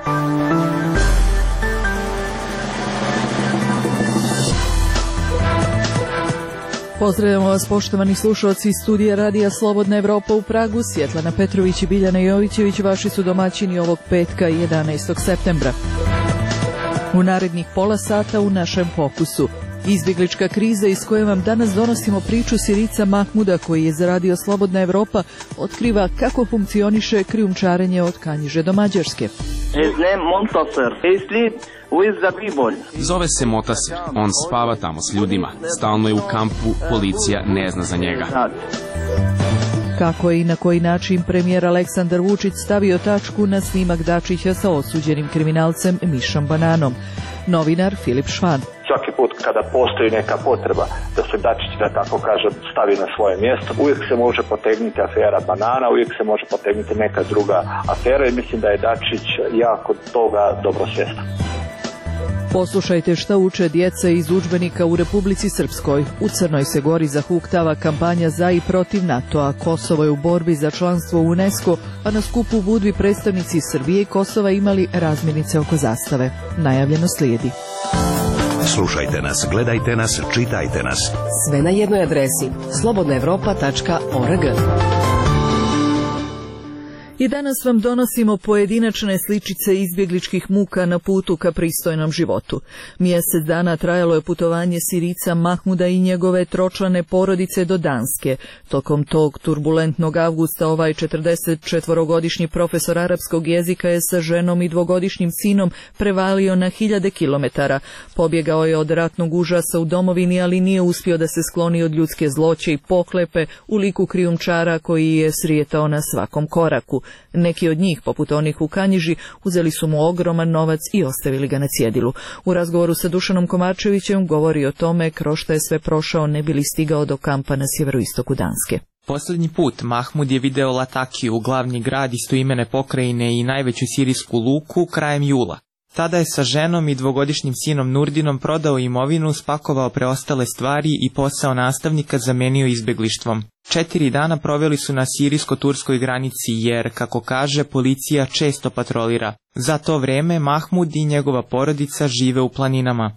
Pozdravljamo vas, poštovani slušalci iz studija Radija Slobodna Evropa u Pragu. Svjetlana Petrović i Biljana Jovićević vaši su domaćini ovog petka 11. septembra. U narednih pola sata u našem fokusu. Izbjeglička kriza iz koje vam danas donosimo priču Sirica Mahmuda koji je za Radio Slobodna Evropa otkriva kako funkcioniše krijumčarenje od Kanjiže do Mađarske. Zove se Motaser, on spava tamo s ljudima, stalno je u kampu, policija ne zna za njega. Kako je i na koji način premijer Aleksandar Vučić stavio tačku na snimak Dačića sa osuđenim kriminalcem Mišom Bananom. Novinar Filip Švan. Svaki put kada postoji neka potreba da se Dačić, da tako kažem, stavi na svoje mjesto, uvijek se može potegnuti afera Banana, uvijek se može potegnuti neka druga afera i mislim da je Dačić jako toga dobro svjestan. Poslušajte šta uče djeca iz udžbenika u Republici Srpskoj. U Crnoj se Gori zahuktava kampanja za i protiv NATO-a. Kosovo je u borbi za članstvo u UNESCO, a na skupu u Budvi predstavnici Srbije i Kosova imali razmirice oko zastave. Najavljeno slijedi. Slušajte nas, gledajte nas, čitajte nas. Sve na jednoj adresi slobodnaevropa.org. I danas vam donosimo pojedinačne sličice izbjegličkih muka na putu ka pristojnom životu. Mjesec dana trajalo je putovanje Sirica Mahmuda i njegove tročlane porodice do Danske. Tokom tog turbulentnog avgusta ovaj 44-godišnji profesor arapskog jezika je sa ženom i 2-godišnjim sinom prevalio na 1000 kilometara. Pobjegao je od ratnog užasa u domovini, ali nije uspio da se skloni od ljudske zloće i pohlepe u liku krijumčara koji je srijetao na svakom koraku. Neki od njih, poput onih u Kanjiži, uzeli su mu ogroman novac i ostavili ga na cjedilu. U razgovoru sa Dušanom Komačevićem govori o tome kroz šta je sve prošao ne bi li stigao do kampa na sjeveroistoku Danske. Posljednji put Mahmud je video Latakiju, glavni grad istoimene pokrajine i najveću sirijsku luku, krajem jula. Tada je sa ženom i 2-godišnjim sinom Nurdinom prodao imovinu, spakovao preostale stvari i posao nastavnika zamenio izbjeglištvom. 4 dana proveli su na sirijsko-turskoj granici jer, kako kaže, policija često patrolira. Za to vrijeme Mahmud i njegova porodica žive u planinama.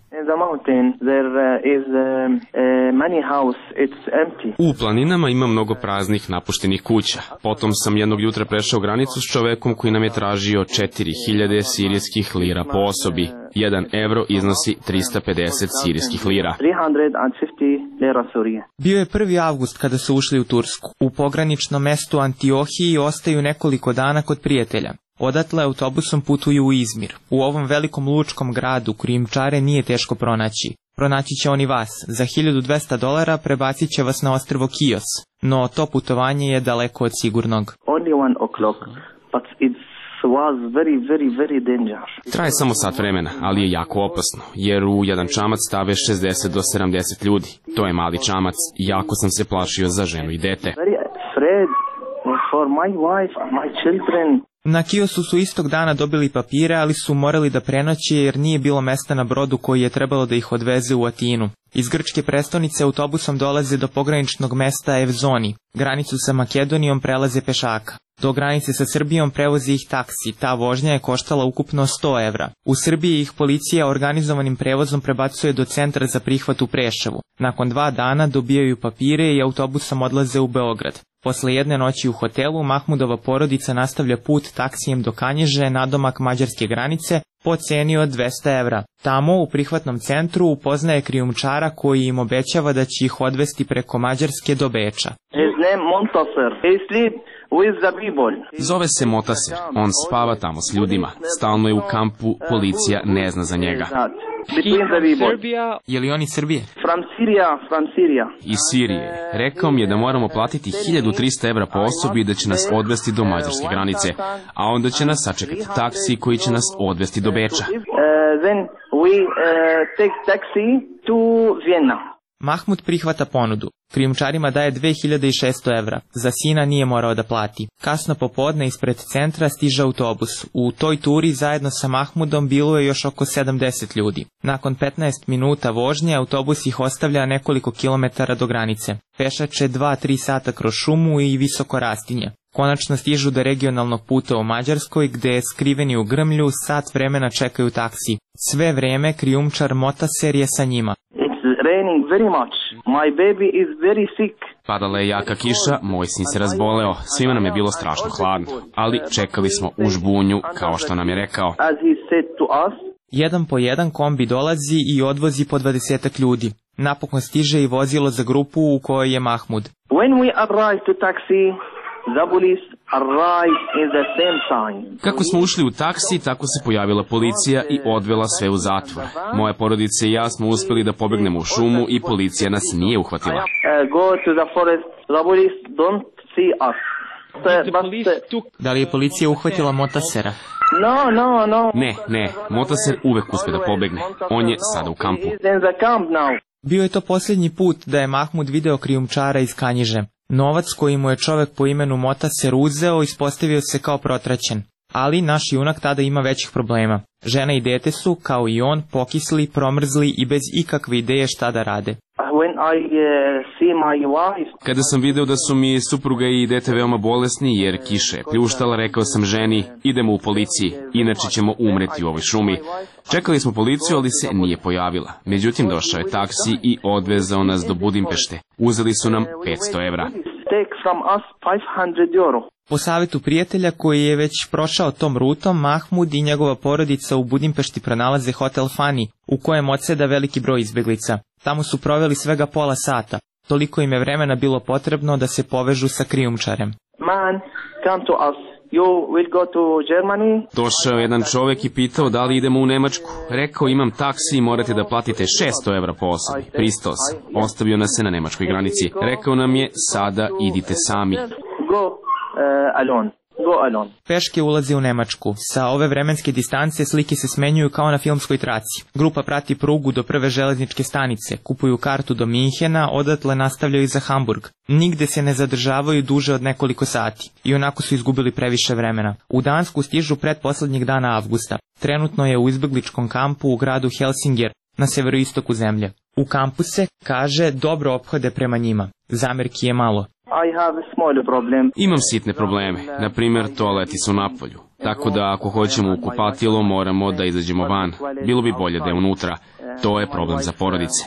U planinama ima mnogo praznih napuštenih kuća. Potom sam jednog jutra prešao granicu s čovekom koji nam je tražio 4000 sirijskih lira po osobi. 1 evro iznosi 350 sirijskih lira. Bio je 1. avgust kada su ušli u Tursku. U pograničnom mestu Antiohiji ostaju nekoliko dana kod prijatelja. Odatle autobusom putuju u Izmir. U ovom velikom lučkom gradu krijumčare nije teško pronaći. Pronaći će oni vas. Za $1200 prebacit će vas na ostrvo Kios. No to putovanje je daleko od sigurnog. Traje samo sat vremena, ali je jako opasno, jer u jedan čamac stave 60 do 70 ljudi. To je mali čamac i jako sam se plašio za ženu i dete. Na Kiosu su istog dana dobili papire, ali su morali da prenoće jer nije bilo mesta na brodu koji je trebalo da ih odveze u Atinu. Iz grčke prestonice autobusom dolaze do pograničnog mesta Evzoni. Granicu sa Makedonijom prelaze pešaka. Do granice sa Srbijom prevozi ih taksi, ta vožnja je koštala ukupno 100 evra. U Srbiji ih policija organizovanim prevozom prebacuje do centra za prihvat u Preševu. Nakon 2 dana dobijaju papire i autobusom odlaze u Beograd. Posle jedne noći u hotelu, Mahmudova porodica nastavlja put taksijem do Kanjiže, nadomak mađarske granice, po ceni od 200 evra. Tamo, u prihvatnom centru, upoznaje krijumčara koji im obećava da će ih odvesti preko Mađarske do Beča. Zove se Motaser, on spava tamo s ljudima, stalno je u kampu, policija ne zna za njega. Je li on iz Srbije? Iz Sirije. Rekao mi je da moramo platiti 1300 evra po osobi i da će nas odvesti do mađarske granice, a onda će nas sačekati taksi koji će nas odvesti do Beča. Mahmud prihvata ponudu. Krijumčarima daje 2600 evra. Za sina nije morao da plati. Kasno popodne ispred centra stiže autobus. U toj turi zajedno sa Mahmudom bilo je još oko 70 ljudi. Nakon 15 minuta vožnje autobus ih ostavlja nekoliko kilometara do granice. Pešače 2-3 sata kroz šumu i visoko rastinje. Konačno stižu do regionalnog puta u Mađarskoj, gde skriveni u grmlju sat vremena čekaju taksi. Sve vreme krijumčar Motaser je sa njima. Raining very much. My baby is very sick. Padala je jaka kiša, moj sin se razboleo, svima nam je bilo strašno hladno, ali čekali smo u žbunju, kao što nam je rekao. As he said to us, jedan po jedan kombi dolazi i odvozi po 20 ljudi. Napokon stiže i vozilo za grupu u kojoj je Mahmud. When we arrive to taxi, the police arrive in the same time. Kako smo ušli u taksi, tako se pojavila policija i odvela sve u zatvor. Moja porodica i ja smo uspeli da pobegnemo u šumu i policija nas nije uhvatila. Go to the forest. The police don't see us. Da li je policija uhvatila Motasera? No. Ne, Motaser uvek uspe da pobegne. On je sada u kampu. Bio je to posljednji put da je Mahmud video krijumčara iz Kanjiže. Novac koji mu je čovek po imenu Motaser uzeo ispostavio se kao protraćen. Ali naš junak tada ima većih problema. Žena i dete su, kao i on, pokisli, promrzli i bez ikakve ideje šta da rade. Kada sam video da su mi supruga i dete veoma bolesni jer kiša je pljuštala, rekao sam ženi, idemo u policiji, inače ćemo umreti u ovoj šumi. Čekali smo policiju, ali se nije pojavila. Međutim, došao je taksi i odvezao nas do Budimpešte. Uzeli su nam 500 evra. Po savjetu prijatelja koji je već prošao tom rutom, Mahmud i njegova porodica u Budimpešti pronalaze hotel Fani, u kojem odseda veliki broj izbjeglica. Tamo su proveli svega pola sata. Toliko im je vremena bilo potrebno da se povežu sa krijumčarem. Man, come to us. You will go to Germany. Došao je jedan čovjek i pitao da li idemo u Nemačku. Rekao, imam taksi i morate da platite 600 evra po osobi. Pristao sam. Ostavio nas se na nemačkoj granici. Rekao nam je, sada idite sami. Go alone. Peške ulaze u Nemačku. Sa ove vremenske distance slike se smenjuju kao na filmskoj traci. Grupa prati prugu do prve železničke stanice, kupuju kartu do Minhena, odatle nastavljaju za Hamburg. Nigde se ne zadržavaju duže od nekoliko sati. I onako su izgubili previše vremena. U Dansku stižu pretposlednjeg dana avgusta. Trenutno je u izbegličkom kampu u gradu Helsinger, na severoistoku zemlje. U kampu se, kaže, dobro ophode prema njima. Zamerki je malo. Imam sitne probleme, na primjer toaleti su napolju, tako da ako hoćemo u kupatilo moramo da izađemo van, bilo bi bolje da je unutra, to je problem za porodice.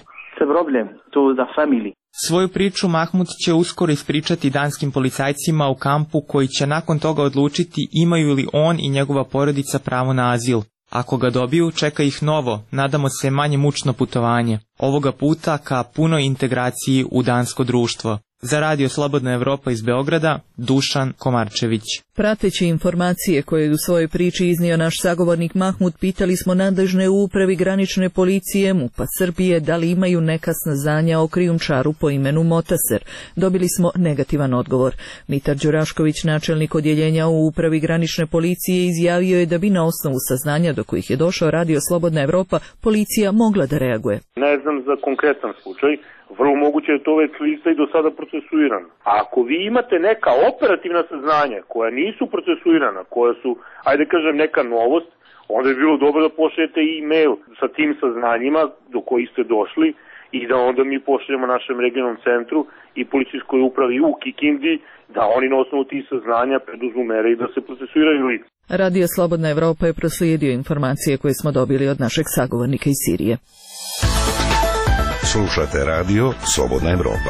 Svoju priču Mahmud će uskoro ispričati danskim policajcima u kampu koji će nakon toga odlučiti imaju li on i njegova porodica pravo na azil. Ako ga dobiju, čeka ih novo, nadamo se manje mučno putovanje, ovoga puta ka punoj integraciji u dansko društvo. Za Radio Slobodna Evropa iz Beograda, Dušan Komarčević. Prateći informacije koje je u svojoj priči iznio naš sagovornik Mahmud, pitali smo nadležne u upravi granične policije MUP-a Srbije da li imaju neka saznanja o krijumčaru po imenu Motaser. Dobili smo negativan odgovor. Mitar Đurašković, načelnik odjeljenja u upravi granične policije, izjavio je da bi na osnovu saznanja do kojih je došao Radio Slobodna Evropa policija mogla da reaguje. Ne znam za konkretan slučaj. Vrlo moguće je to već lista i do sada procesuirano. A ako vi imate neka operativna saznanja koja nisu procesuirana, koja su, ajde kažem, neka novost, onda je bilo dobro da pošaljete e-mail sa tim saznanjima do kojih ste došli i da onda mi pošaljemo našem regionalnom centru i policijskoj upravi u Kikindi da oni na osnovu tih saznanja preduzmu mere i da se procesuiraju lica. Radio Slobodna Evropa je proslijedio informacije koje smo dobili od našeg sagovornika iz Sirije. Slušate Radio Slobodna Evropa.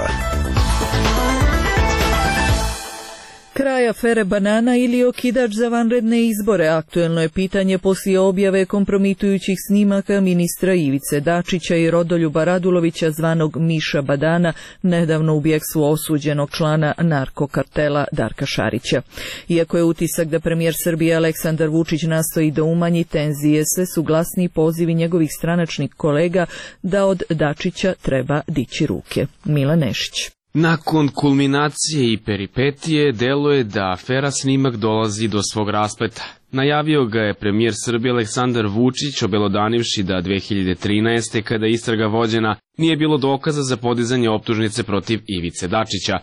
Kraj afere Banana ili okidač za vanredne izbore, aktuelno je pitanje poslije objave kompromitujućih snimaka ministra Ivice Dačića i Rodoljuba Radulovića zvanog Miša Badana, nedavno u bijegstvu osuđenog člana narkokartela Darka Šarića. Iako je utisak da premijer Srbije Aleksandar Vučić nastoji da umanji tenzije, sve su glasni pozivi njegovih stranačnih kolega da od Dačića treba dići ruke. Mila Nešić. Nakon kulminacije i peripetije, deluje da afera snimak dolazi do svog raspleta. Najavio ga je premijer Srbije Aleksandar Vučić, obelodanivši da 2013. kada je istraga vođena, nije bilo dokaza za podizanje optužnice protiv Ivice Dačića.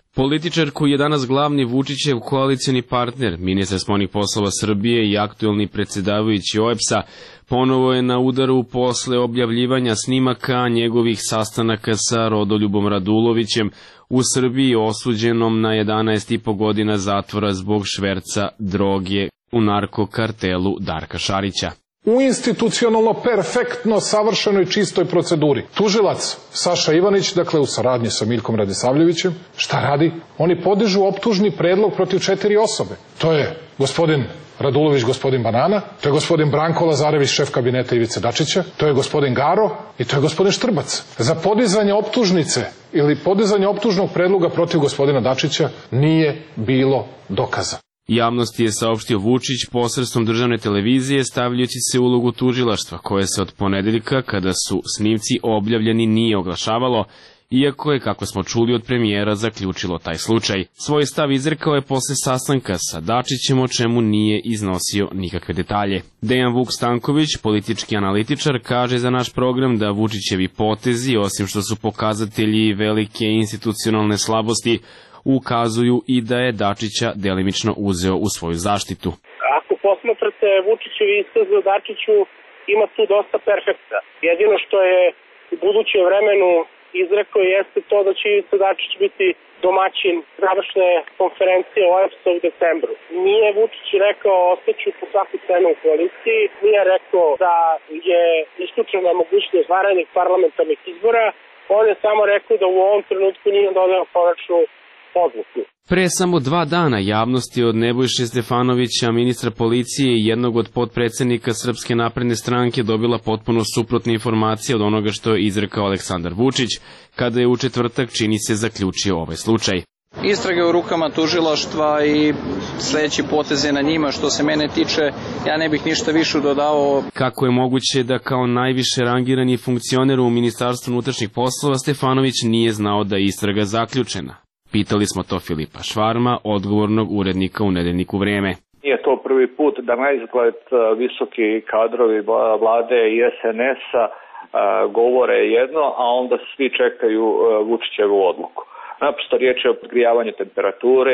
Političar koji je danas glavni Vučićev koalicioni partner, ministar spoljnih poslova Srbije i aktuelni predsjedavajući OEBS-a, ponovo je na udaru posle objavljivanja snimaka njegovih sastanaka sa Rodoljubom Radulovićem u Srbiji, osuđenom na 11,5 godina zatvora zbog šverca droge u narkokartelu Darka Šarića. U institucionalno perfektno savršenoj čistoj proceduri. Tužilac Saša Ivanić, dakle u saradnji sa Miljkom Radisavljevićem, šta radi? Oni podižu optužni predlog protiv 4 osobe. To je gospodin Radulović, gospodin Banana, to je gospodin Branko Lazarević, šef kabineta Ivice Dačića, to je gospodin Garo i to je gospodin Štrbac. Za podizanje optužnice ili podizanje optužnog predloga protiv gospodina Dačića nije bilo dokaza. Javnosti je saopštio Vučić posredstvom državne televizije, stavljajući se u ulogu tužilaštva, koje se od ponedeljka, kada su snimci objavljeni, nije oglašavalo, iako je, kako smo čuli od premijera, zaključilo taj slučaj. Svoj stav izrekao je posle sastanka sa Dačićem, o čemu nije iznosio nikakve detalje. Dejan Vuk Stanković, politički analitičar, kaže za naš program da Vučićevi potezi, osim što su pokazatelji velike institucionalne slabosti, ukazuju i da je Dačića delimično uzeo u svoju zaštitu. Ako posmatrate Vučićevi iskaze o Dačiću, ima tu dosta perfekta. Jedino što je u budućem vremenu izrekao jeste to da će Ivica Dačić biti domaćin završne konferencije OEBS-a u decembru. Nije Vučić rekao ostaću po svaku cenu u koaliciji, nije rekao da je isključena mogućnost vanrednih parlamentarnih izbora, on je samo rekao da u ovom trenutku nije doneo konačnu odluku. Pre samo 2 dana javnost je od Nebojše Stefanovića, ministra policije i jednog od potpredsednika Srpske napredne stranke dobila potpuno suprotne informacije od onoga što je izrekao Aleksandar Vučić, kada je u četvrtak, čini se, zaključio ovaj slučaj. Istrage u rukama tužilaštva i sledeći poteze na njima. Što se mene tiče, ja ne bih ništa više dodao. Kako je moguće da kao najviše rangirani funkcioner u Ministarstvu unutrašnjih poslova Stefanović nije znao da je istraga zaključena? Pitali smo to Filipa Švarma, odgovornog urednika u nedeljniku Vreme. Nije to prvi put da na izgled visoki kadrovi vlade i SNS-a govore jedno, a onda svi čekaju Vučićevu odluku. Naprosto riječ je o podgrijavanju temperature,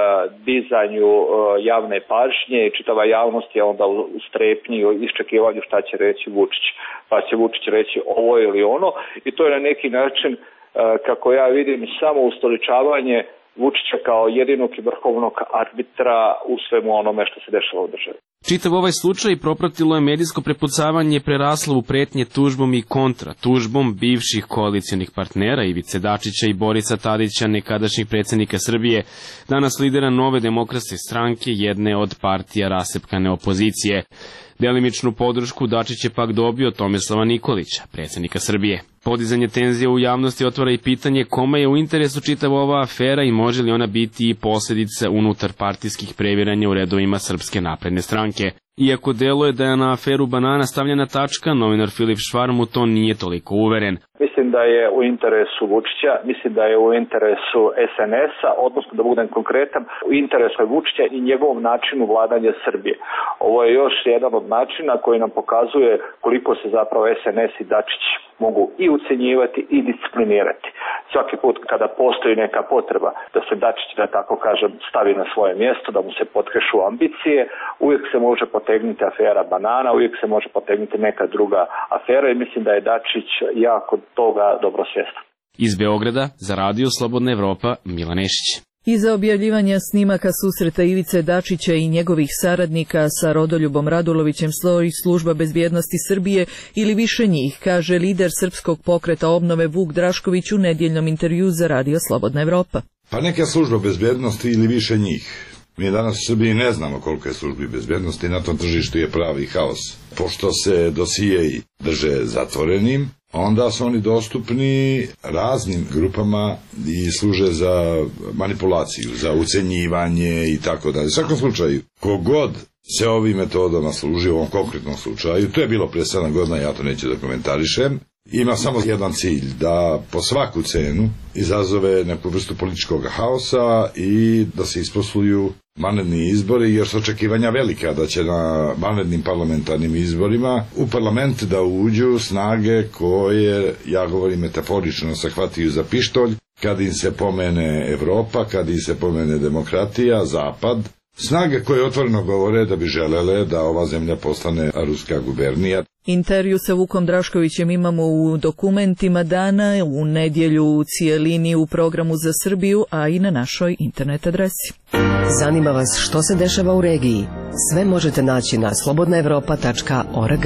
dizanju javne pažnje i čitava javnost je onda u strepnji i iščekivanju šta će reći Vučić. Pa će Vučić reći ovo ili ono i to je na neki način, kako ja vidim, samo ustoličavanje Vučića kao jedinog i vrhovnog arbitra u svemu onome što se dešava u državi. Čitav ovaj slučaj propratilo je medijsko prepucavanje, preraslo u pretnje tužbom i kontratužbom bivših koalicijonih partnera Ivice Dačića i Borisa Tadića, nekadašnjih predsjednika Srbije, danas lidera Nove demokratske stranke, jedne od partija rasepkane opozicije. Delimičnu podršku Dačić je pak dobio Tomislava Nikolića, predsjednika Srbije. Podizanje tenzija u javnosti otvara i pitanje kome je u interesu čitava ova afera i može li ona biti i posljedica unutar partijskih previranja u redovima Srpske napredne stranke. Iako deluje da je na aferu Banana stavljena tačka, novinar Filip Švarm u to nije toliko uveren. Mislim da je u interesu Vučića, mislim da je u interesu SNS-a, odnosno da budem konkretan, u interesu Vučića i njegovom načinu vladanja Srbije. Ovo je još jedan od načina koji nam pokazuje koliko se zapravo SNS i Dačić mogu i ucenjivati i disciplinirati. Svaki put kada postoji neka potreba da se Dačić, da tako kažem, stavi na svoje mjesto, da mu se potkešu ambicije, uvijek se može potegnuti afera Banana, uvijek se može potegnuti neka druga afera i mislim da je Dačić jako toga dobro svjestan. Iz Beograda za Radio Slobodna Evropa, Milan Nešić. Iza objavljivanja snimaka susreta Ivice Dačića i njegovih saradnika sa Rodoljubom Radulovićem stoji Služba bezbjednosti Srbije ili više njih, kaže lider Srpskog pokreta obnove Vuk Drašković u nedjeljnom intervju za Radio Slobodna Evropa. Pa neka služba bezbjednosti ili više njih. Mi danas u Srbiji ne znamo koliko je službi bezbjednosti, na tom tržištu je pravi haos. Pošto se dosijeji drže zatvorenim, onda su oni dostupni raznim grupama i služe za manipulaciju, za ucenjivanje i tako dalje. U svakom slučaju, kogod se ovim metodama služi u ovom konkretnom slučaju, to je bilo pre 7 godina, ja to neću da komentarišem, ima samo jedan cilj, da po svaku cenu izazove neku vrstu političkog haosa i da se isposluju vanredni izbori, jer su očekivanja velika da će na vanrednim parlamentarnim izborima u parlament da uđu snage koje, ja govorim metaforično, se hvataju za pištolj kad im se pomene Evropa, kad im se pomene demokratija, Zapad, snage koje otvoreno govore da bi želele da ova zemlja postane ruska gubernija. Intervju sa Vukom Draškovićem imamo u dokumentima dana, u nedjelju u cijelini u programu za Srbiju, a i na našoj internet adresi. Zanima vas što se dešava u regiji? Sve možete naći na slobodnaevropa.org.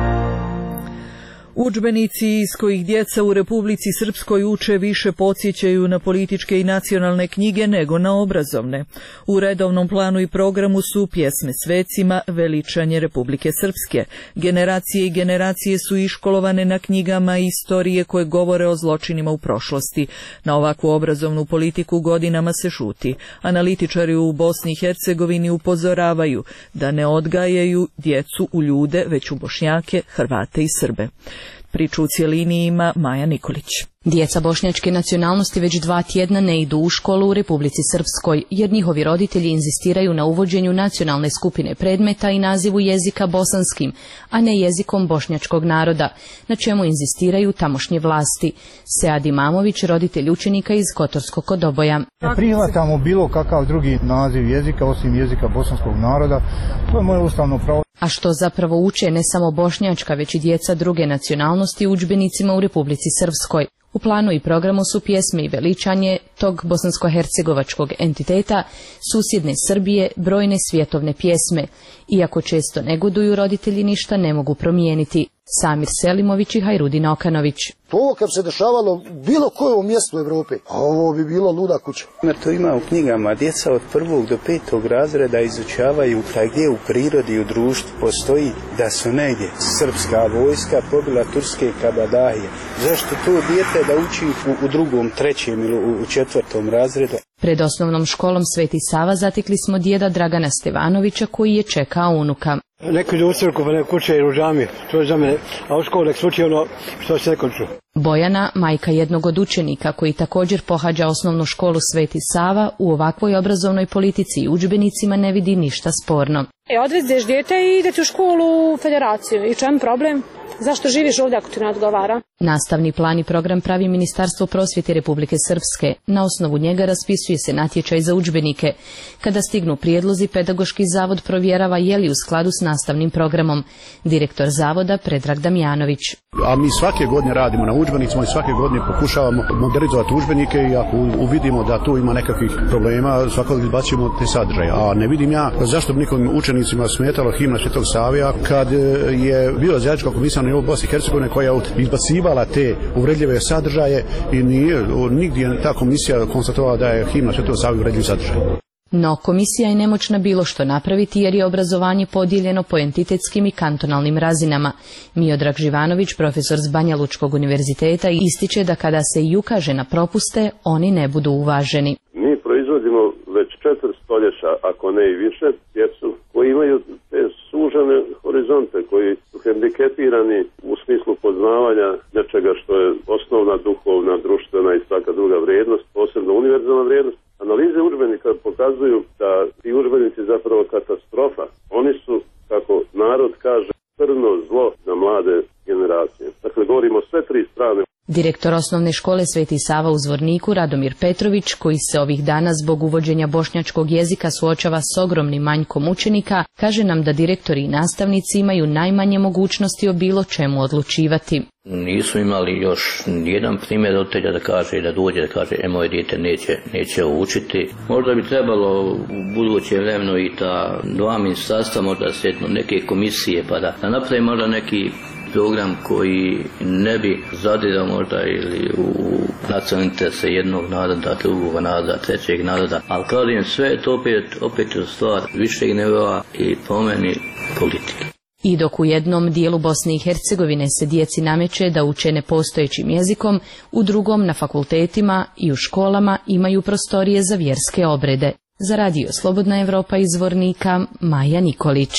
Udžbenici iz kojih djeca u Republici Srpskoj uče više podsjećaju na političke i nacionalne knjige nego na obrazovne. U redovnom planu i programu su pjesme svecima, veličanje Republike Srpske. Generacije i generacije su iškolovane na knjigama i istorije koje govore o zločinima u prošlosti. Na ovakvu obrazovnu politiku godinama se šuti. Analitičari u Bosni i Hercegovini upozoravaju da ne odgajaju djecu u ljude, već u Bošnjake, Hrvate i Srbe. Priču u cijelini ima Maja Nikolić. Djeca bošnjačke nacionalnosti već 2 tjedna ne idu u školu u Republici Srpskoj, jer njihovi roditelji inzistiraju na uvođenju nacionalne skupine predmeta i nazivu jezika bosanskim, a ne jezikom bošnjačkog naroda, na čemu inzistiraju tamošnje vlasti. Sead Imamović, roditelj učenika iz Kotorskog Kodoboja. Ne prihvatamo bilo kakav drugi naziv jezika osim jezika bosanskog naroda, to je moje ustavno pravo. A što zapravo uče ne samo bošnjačka, već i djeca druge nacionalnosti u udžbenicima u Republici Srpskoj. U planu i programu su pjesme i veličanje tog bosansko-hercegovačkog entiteta, susjedne Srbije, brojne svjetovne pjesme. Iako često negoduju, roditelji ništa ne mogu promijeniti. Samir Selimović i Hajrudin Okanović. To kad se dešavalo bilo kojem mjestu Evrope, a ovo bi bilo luda kuća. To ima u knjigama, djeca od 1. do 5. razreda izučavaju gdje u prirodi i u društvu postoji da su negdje srpska vojska pobila turske kabadahije. Zašto to dijete da uči u 2., 3. ili u 4. razredu? Pred osnovnom školom Sveti Sava zatekli smo djeda Dragana Stevanovića koji je čekao unuka. Neko ide u crkvu, neko uče u džami, to je za mene, a u školu nek sluči ono što se neko ču. Bojana, majka jednog od učenika koji također pohađa osnovnu školu Sveti Sava, u ovakvoj obrazovnoj politici i udžbenicima ne vidi ništa sporno. Odvezeš dijete i idete u školu u federaciju. I čem problem? Zašto živiš ovdje ako ti ne odgovara? Nastavni plan i program pravi Ministarstvo prosvjete Republike Srpske. Na osnovu njega raspisuje se natječaj za udžbenike. Kada stignu prijedlozi, Pedagoški zavod provjerava je li u skladu s nastavnim programom. Direktor zavoda Predrag Damjanović. A mi svake godine radimo na udžbenicima i svake godine pokušavamo modernizovati udžbenike i ako uvidimo da tu ima nekakvih problema, svakako izbacimo te sadržaje. A ne vidim ja zašto bi nikom učenicima smetalo himna Svetog Savija kad je bila zajednička komisija u Bosni i Hercegovini koja je izbacivala te uvredljive sadržaje i nigdje ta komisija konstatovala da je himna Svetog Savija uvredljiv sadržaj. No, komisija je nemoćna bilo što napraviti jer je obrazovanje podijeljeno po entitetskim i kantonalnim razinama. Miodrag Živanović, profesor s Banja Lučkog univerziteta, ističe da kada se i ukaže na propuste, oni ne budu uvaženi. Mi proizvodimo već 4 stoljeća, ako ne i više, djecu koji imaju te sužene horizonte, koji su hendikepirani u smislu poznavanja nečega što je osnovna duhovna, društvena i svaka druga vrijednost, posebno univerzalna vrijednost. Analize udžbenika pokazuju da ti udžbenici zapravo katastrofa. Oni su, kako narod kaže, crno zlo na mlade generacije. Dakle, govorimo sve 3 strane. Direktor osnovne škole Sveti Sava u Zvorniku, Radomir Petrović, koji se ovih dana zbog uvođenja bošnjačkog jezika suočava s ogromnim manjkom učenika, kaže nam da direktori i nastavnici imaju najmanje mogućnosti o bilo čemu odlučivati. Nisu imali još nijedan primjer roditelja da kaže, da dođe da kaže, moje dijete neće učiti. Možda bi trebalo u buduće vremenu i ta 2 ministarstva, možda sjednu neke komisije, pa da napravi možda neki program koji ne bi zadirao možda ili u nacionalne interese jednog naroda, drugog naroda, trećeg naroda. Ali kažem, sve je to opet stvar višeg nivoa i promjeni politike. I dok u jednom dijelu Bosne i Hercegovine se djeci nameće da uče nepostojećim jezikom, u drugom na fakultetima i u školama imaju prostorije za vjerske obrede. Za radio Slobodna Evropa iz Zvornika, Maja Nikolić.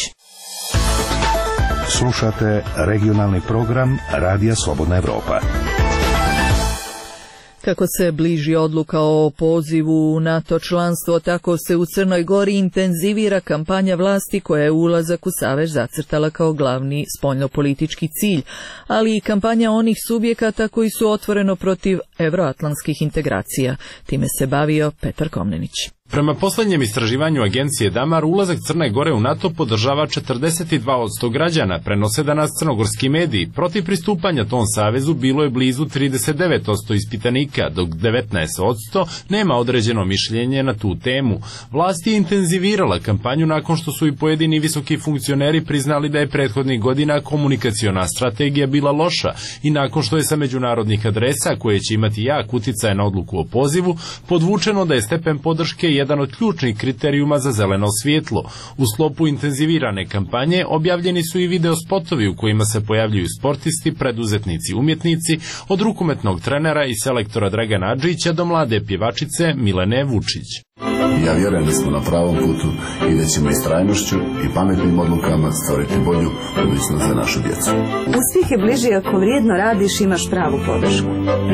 Slušate regionalni program Radija Slobodna Evropa. Kako se bliži odluka o pozivu u NATO članstvo, tako se u Crnoj Gori intenzivira kampanja vlasti koja je ulazak u savez zacrtala kao glavni spoljnopolitički cilj, ali i kampanja onih subjekata koji su otvoreno protiv evroatlantskih integracija. Time se bavio Petar Komnenić. Prema posljednjem istraživanju agencije Damar, ulazak Crne Gore u NATO podržava 42% građana, prenose danas crnogorski mediji. Protiv pristupanja tom savezu bilo je blizu 39% ispitanika, dok 19% nema određeno mišljenje na tu temu. Vlast je intenzivirala kampanju nakon što su i pojedini visoki funkcioneri priznali da je prethodnih godina komunikaciona strategija bila loša i nakon što je sa međunarodnih adresa, koje će imati jak uticaj na odluku o pozivu, podvučeno da je stepen podrške jedan od ključnih kriterijuma za zeleno svjetlo. U sklopu intenzivirane kampanje objavljeni su i video spotovi u kojima se pojavljuju sportisti, preduzetnici, umjetnici, od rukometnog trenera i selektora Dragana Adžića do mlade pjevačice Milene Vučić. Ja vjerujem da smo na pravom putu i da ćemo istrajnošću i pametnim odlukama stvoriti bolju budućnost za našu djecu. Uspjeh je bliži ako vrijedno radiš i imaš pravu podršku.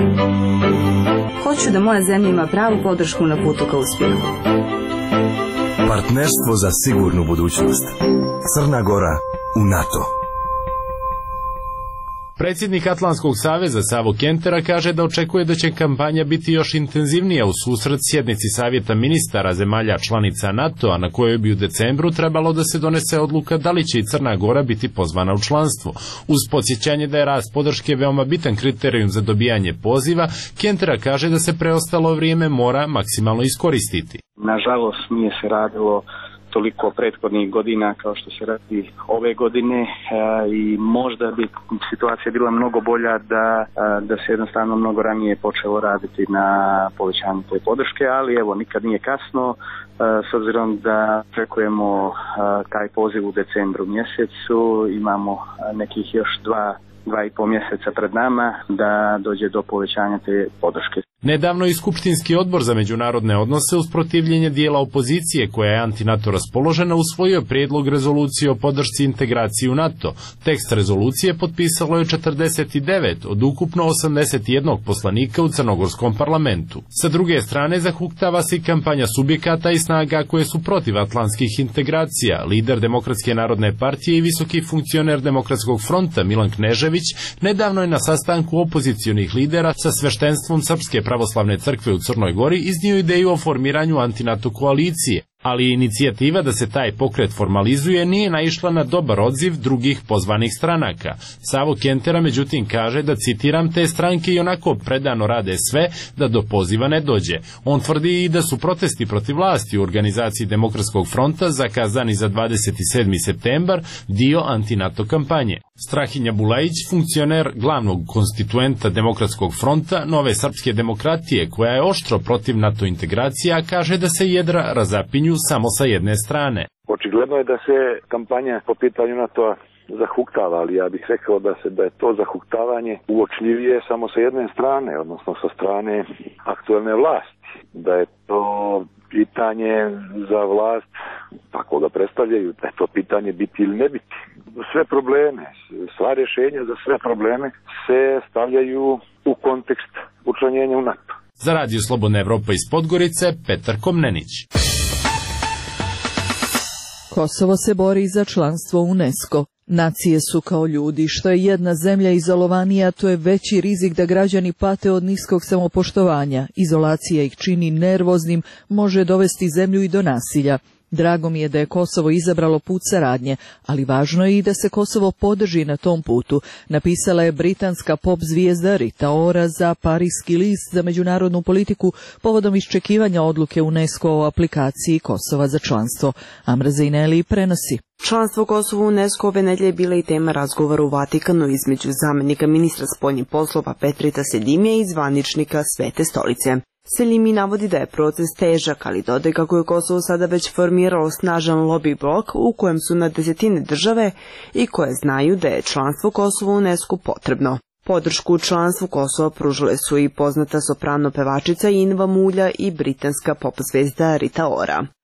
Hoću da moja zemlja ima pravu podršku na putu ka uspjehu. Partnerstvo za sigurnu budućnost. Crna Gora u NATO. Predsjednik Atlantskog saveza Savo Kentera kaže da očekuje da će kampanja biti još intenzivnija u susret sjednici Savjeta ministara zemalja članica NATO-a, na kojoj bi u decembru trebalo da se donese odluka da li će i Crna Gora biti pozvana u članstvo. Uz podsjećanje da je rast podrške veoma bitan kriterijum za dobijanje poziva, Kentera kaže da se preostalo vrijeme mora maksimalno iskoristiti. Nažalost, nije se radilo toliko prethodnih godina kao što se radi ove godine i možda bi situacija bila mnogo bolja da se jednostavno mnogo ranije počelo raditi na povećanju te podrške, ali evo, nikad nije kasno, s obzirom da očekujemo taj poziv u decembru mjesecu, imamo nekih još 2,5 mjeseca pred nama da dođe do povećanja te podrške. Nedavno i Skupštinski odbor za međunarodne odnose uz protivljenje dijela opozicije koja je anti-NATO raspoložena usvojio prijedlog rezolucije o podršci integraciji u NATO. Tekst rezolucije potpisalo je 49 od ukupno 81 poslanika u crnogorskom parlamentu. Sa druge strane zahuktava se i kampanja subjekata i snaga koje su protiv atlantskih integracija. Lider Demokratske narodne partije i visoki funkcioner Demokratskog fronta Milan Knežević nedavno je na sastanku opozicionih lidera sa sveštenstvom Srpske pravoslavne crkve u Crnoj Gori iznio ideju o formiranju anti-NATO koalicije, ali inicijativa da se taj pokret formalizuje nije naišla na dobar odziv drugih pozvanih stranaka. Savo Kentera međutim kaže da, citiram, te stranke i onako predano rade sve da do poziva ne dođe. On tvrdi i da su protesti protiv vlasti u organizaciji Demokratskog fronta zakazani za 27. septembar dio anti-NATO kampanje. Strahinja Bulajić, funkcioner glavnog konstituenta Demokratskog fronta Nove srpske demokratije, koja je oštro protiv NATO integracija, kaže da se jedra razapinju samo sa jedne strane. Očigledno je da se kampanja po pitanju NATO-a zahuktava, ali ja bih rekao da je to zahuktavanje uočljivije samo sa jedne strane, odnosno sa strane aktuelne vlasti. Da je to pitanje za vlast, tako ga predstavljaju, da je to pitanje biti ili ne biti. Sve probleme, sva rješenja za sve probleme se stavljaju u kontekst učlanjenja u NATO. Za Radio Slobodna Evropa iz Podgorice, Petar Komnenić. Kosovo se bori za članstvo u UNESCO. Nacije su kao ljudi, što je jedna zemlja izolovanija, to je veći rizik da građani pate od niskog samopoštovanja. Izolacija ih čini nervoznim, može dovesti zemlju i do nasilja. Drago mi je da je Kosovo izabralo put saradnje, ali važno je i da se Kosovo podrži na tom putu, napisala je britanska pop zvijezda Rita Ora za Parijski list za međunarodnu politiku povodom iščekivanja odluke UNESCO o aplikaciji Kosova za članstvo. Amra Zejneli prenosi. Članstvo Kosova u UNESCO ove nedjelje je bila i tema razgovora u Vatikanu između zamjenika ministra spoljnih poslova Petrita Selimija i zvaničnika Svete stolice. Selimi navodi da je proces težak, ali dodaje kako je Kosovo sada već formiralo snažan lobby blok u kojem su na desetine države i koje znaju da je članstvo Kosova u UNESCO potrebno. Podršku u članstvu Kosova pružile su i poznata soprano pevačica Inva Mulja i britanska pop zvezda Rita Ora.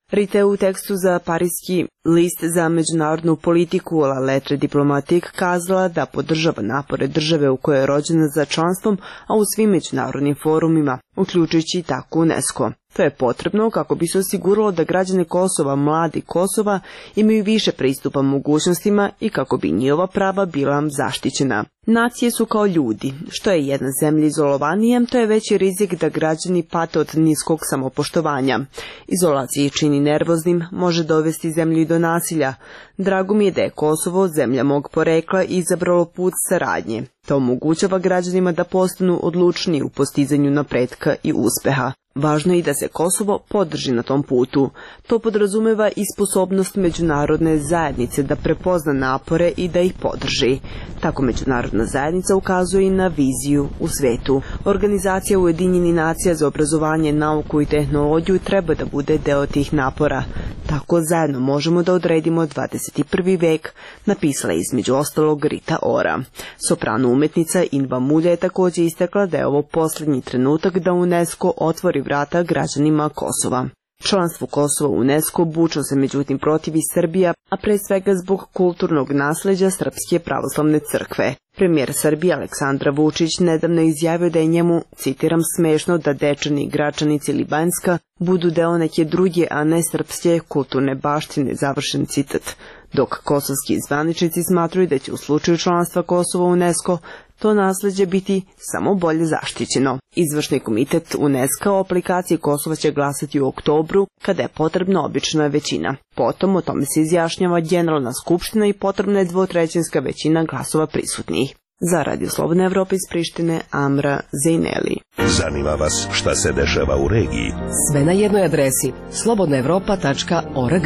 Rita je u tekstu za parijski list za međunarodnu politiku La Lettre Diplomatique kazala da podržava napore države u kojoj je rođena za članstvom, a u svim međunarodnim forumima, uključujući tako UNESCO. To je potrebno kako bi se osiguralo da građani Kosova, mladi Kosova, imaju više pristupa mogućnostima i kako bi njihova prava bila zaštićena. Nacije su kao ljudi. Što je jedna zemlja izolovanija, to je veći rizik da građani pate od niskog samopoštovanja. Izolacija čini nervoznim, može dovesti zemlju i do nasilja. Drago mi je da je Kosovo, zemlja mog porekla, izabralo put saradnje. To omogućava građanima da postanu odlučniji u postizanju napretka i uspeha. Važno je i da se Kosovo podrži na tom putu. To podrazumeva i sposobnost međunarodne zajednice da prepozna napore i da ih podrži. Tako međunarodna zajednica ukazuje i na viziju u svetu. Organizacija Ujedinjenih nacija za obrazovanje, nauku i tehnologiju treba da bude deo tih napora. Tako zajedno možemo da odredimo 21. vek, napisala je između ostalog Rita Ora. Soprano umetnica Inva Mulja je također istakla da je ovo posljednji trenutak da UNESCO otvori vrata građanima Kosova. Članstvo Kosova u UNESCO bučno se međutim protivi Srbija, a pre svega zbog kulturnog nasleđa Srpske pravoslavne crkve. Premijer Srbije Aleksandar Vučić nedavno izjavio da je njemu, citiram, smešno da Dečani, Gračanici ili Banjska budu deo neke druge, a ne srpske kulturne baštine, završen citat. Dok kosovski zvaničnici smatruju da će u slučaju članstva Kosova u UNESCO to nasleđe biti samo bolje zaštićeno. Izvršni komitet UNESCO o aplikaciji Kosova će glasati u oktobru, kada je potrebna obična većina. Potom o tome se izjašnjava Generalna skupština i potrebna je dvotrećinska većina glasova prisutnih. Za Radio Slobodne Evrope iz Prištine, Amra Zejneli. Zanima vas šta se dešava u regiji? Sve na jednoj adresi slobodnaevropa.org.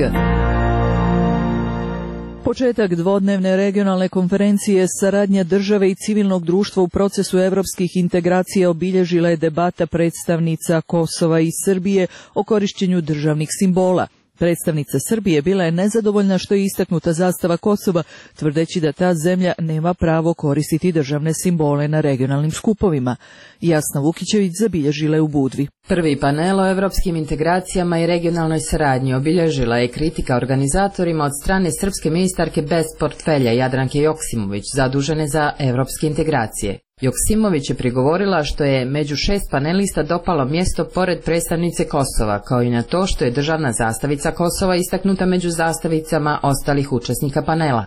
Početak dvodnevne regionalne konferencije Saradnja države i civilnog društva u procesu evropskih integracija obilježila je debata predstavnica Kosova i Srbije o korišćenju državnih simbola. Predstavnica Srbije bila je nezadovoljna što je istaknuta zastava Kosova, tvrdeći da ta zemlja nema pravo koristiti državne simbole na regionalnim skupovima. Jasna Vukićević zabilježila je u Budvi. Prvi panel o evropskim integracijama i regionalnoj saradnji obilježila je kritika organizatorima od strane srpske ministarke bez portfelja Jadranke Joksimović, zadužene za evropske integracije. Joksimović je prigovorila što je među 6 panelista dopalo mjesto pored predstavnice Kosova, kao i na to što je državna zastavica Kosova istaknuta među zastavicama ostalih učesnika panela.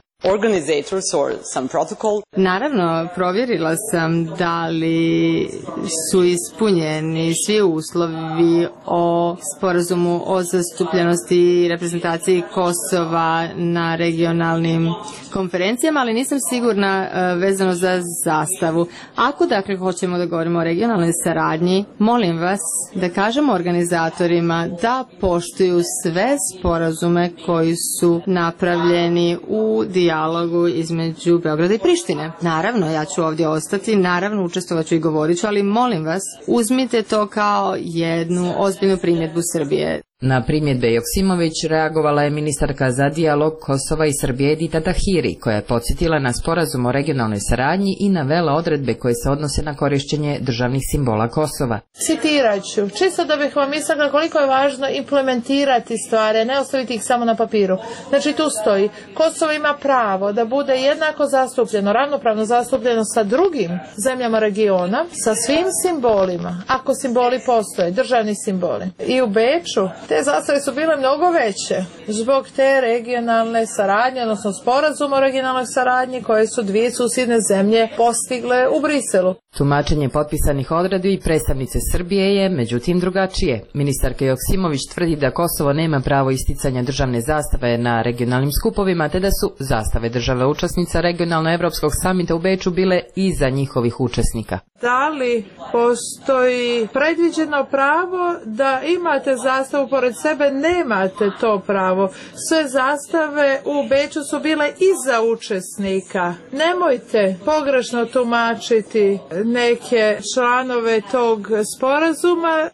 Naravno, provjerila sam da li su ispunjeni svi uslovi o sporazumu o zastupljenosti i reprezentaciji Kosova na regionalnim konferencijama, ali nisam sigurna vezano za zastavu. Ako dakle hoćemo da govorimo o regionalnoj saradnji, molim vas da kažemo organizatorima da poštuju sve sporazume koji su napravljeni u dijalogu između Beograda i Prištine. Naravno, ja ću ovdje ostati, naravno učestvovat ću i govorit ću, ali molim vas, uzmite to kao jednu ozbiljnu primjedbu Srbije. Na primjedbe Joksimović reagovala je ministarka za dijalog Kosova i Srbije Edita Tahiri, koja je podsjetila na sporazum o regionalnoj saradnji i navela odredbe koje se odnose na korišćenje državnih simbola Kosova. Citirat ću, čisto da bih vam istakla koliko je važno implementirati stvari, ne ostaviti ih samo na papiru. Znači tu stoji, Kosovo ima pravo da bude jednako zastupljeno, ravnopravno zastupljeno sa drugim zemljama regiona, sa svim simbolima, ako simboli postoje, državni simboli. I u Beču te zastave su bile mnogo veće zbog te regionalne saradnje, odnosno sporazuma o regionalnoj saradnji koje su dvije susjedne zemlje postigle u Briselu. Tumačenje potpisanih odredbi i predstavnice Srbije je međutim drugačije. Ministarka Joksimović tvrdi da Kosovo nema pravo isticanja državne zastave na regionalnim skupovima, te da su zastave država učesnica regionalno-evropskog samita u Beču bile iza njihovih učesnika. Da li postoji predviđeno pravo da imate zastavu pored sebe? Nemate to pravo. Sve zastave u Beču su bile iza učesnika. Nemojte pogrešno tumačiti neke članove tog sporazuma.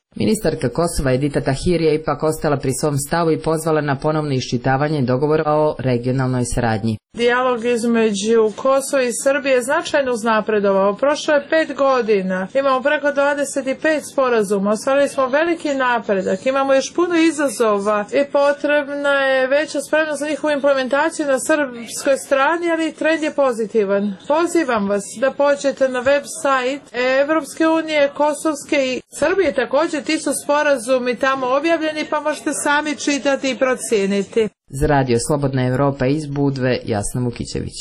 Ministarka Kosova Edita Tahiri je ipak ostala pri svom stavu i pozvala na ponovno iščitavanje dogovora o regionalnoj saradnji. Dijalog između Kosova i Srbije značajno uznapredovao. Prošlo je 5 godina. Imamo preko 25 sporazuma. Ostvarili smo veliki napredak. Imamo još puno izazova i potrebna je veća spremnost za njihovu implementaciju na srpskoj strani, ali trend je pozitivan. Pozivam vas da pođete na web sajt Evropske unije, Kosovske i Srbije također. Ti su sporazumi tamo objavljeni, pa možete sami čitati i procijeniti. Za Radio Slobodna Evropa iz Budve, Jasna Vukićević.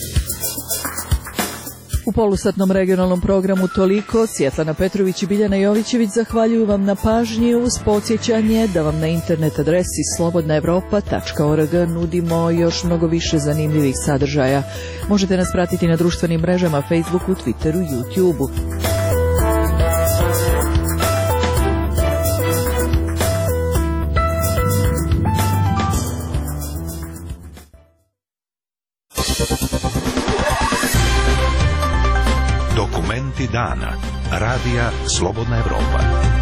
U polusatnom regionalnom programu toliko. Svjetlana Petrović i Biljana Jovićević zahvaljuju vam na pažnji uz podsjećanje da vam na internet adresi slobodnaevropa.org nudimo još mnogo više zanimljivih sadržaja. Možete nas pratiti na društvenim mrežama Facebooku, Twitteru, YouTubeu. Dokumenti dana. Radija Slobodna Evropa.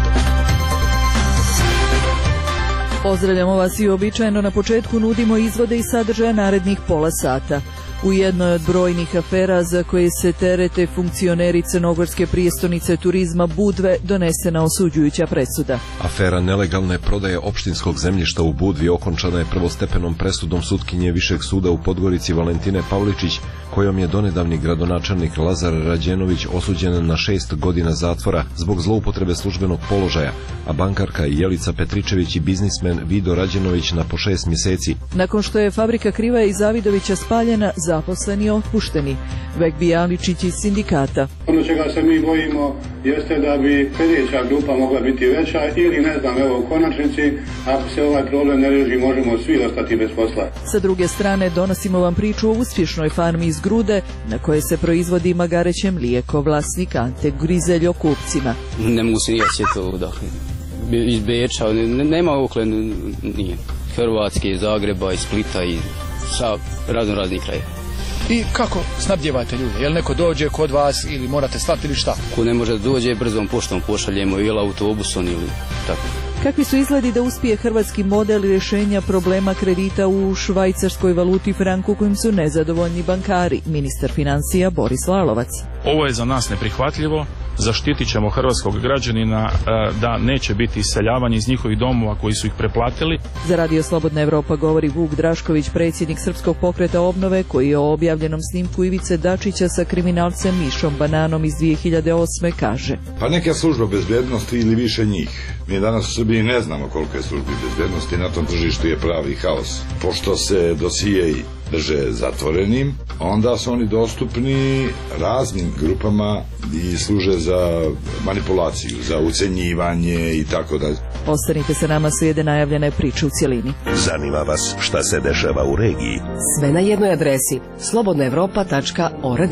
Pozdravljamo vas i uobičajeno na početku nudimo izvode i sadržaja narednih pola sata. U jednoj od brojnih afera za koje se terete funkcioneri crnogorske prijestolnice turizma Budve donesena osuđujuća presuda. Afera nelegalne prodaje opštinskog zemljišta u Budvi okončana je prvostepenom presudom sutkinje Višeg suda u Podgorici Valentine Pavličić, kojom je donedavni gradonačelnik Lazar Rađenović osuđen na 6 godina zatvora zbog zloupotrebe službenog položaja, a bankarka Jelica Petričević i biznismen Vido Rađenović na po 6 mjeseci. Nakon što je fabrika Krivaja i Zavidovića spaljena, zaposleni otpušteni. Vek Bijaličić iz sindikata. Ono čega se mi bojimo jeste da bi sljedeća grupa mogla biti veća ili ne znam, evo u konačnici, ako se ovaj problem ne reši, možemo svi ostati bez posla. Sa druge strane donosimo vam priču o uspješnoj farmi iz Grude na koje se proizvodi magareće mlijeko, vlasnik Ante Grizelj o kupcima. Ne mogu se nijeti to, dakle, iz Beča, nema okle, nije. Hrvatske, iz Zagreba, iz Splita i sa raznih krajeva. I kako snabdjevate ljude? Jel neko dođe kod vas ili morate slati ili šta? Ko ne može da dođe, brzom poštom pošaljemo ili autobusom ili tako. Kakvi su izgledi da uspije hrvatski model rješenja problema kredita u švajcarskoj valuti franku kojim su nezadovoljni bankari? Ministar financija Boris Lalovac. Ovo je za nas neprihvatljivo. Zaštitit ćemo hrvatskog građanina da neće biti iseljavanje iz njihovih domova koji su ih preplatili. Za Radio Slobodna Evropa govori Vuk Drašković, predsjednik Srpskog pokreta obnove, koji je o objavljenom snimku Ivice Dačića sa kriminalcem Mišom Bananom iz 2008. kaže: Pa neka služba bezbednosti ili više njih. Mi danas u Srbiji ne znamo koliko je službi bezbednosti, na tom tržištu je pravi haos. Pošto se dosijeji drže zatvorenim, onda su oni dostupni raznim grupama i služe za manipulaciju, za ucenjivanje i tako dalje. Ostanite sa nama, slijede najavljene priče u cjelini. Zanima vas šta se dešava u regiji? Sve na jednoj adresi slobodnaevropa.org.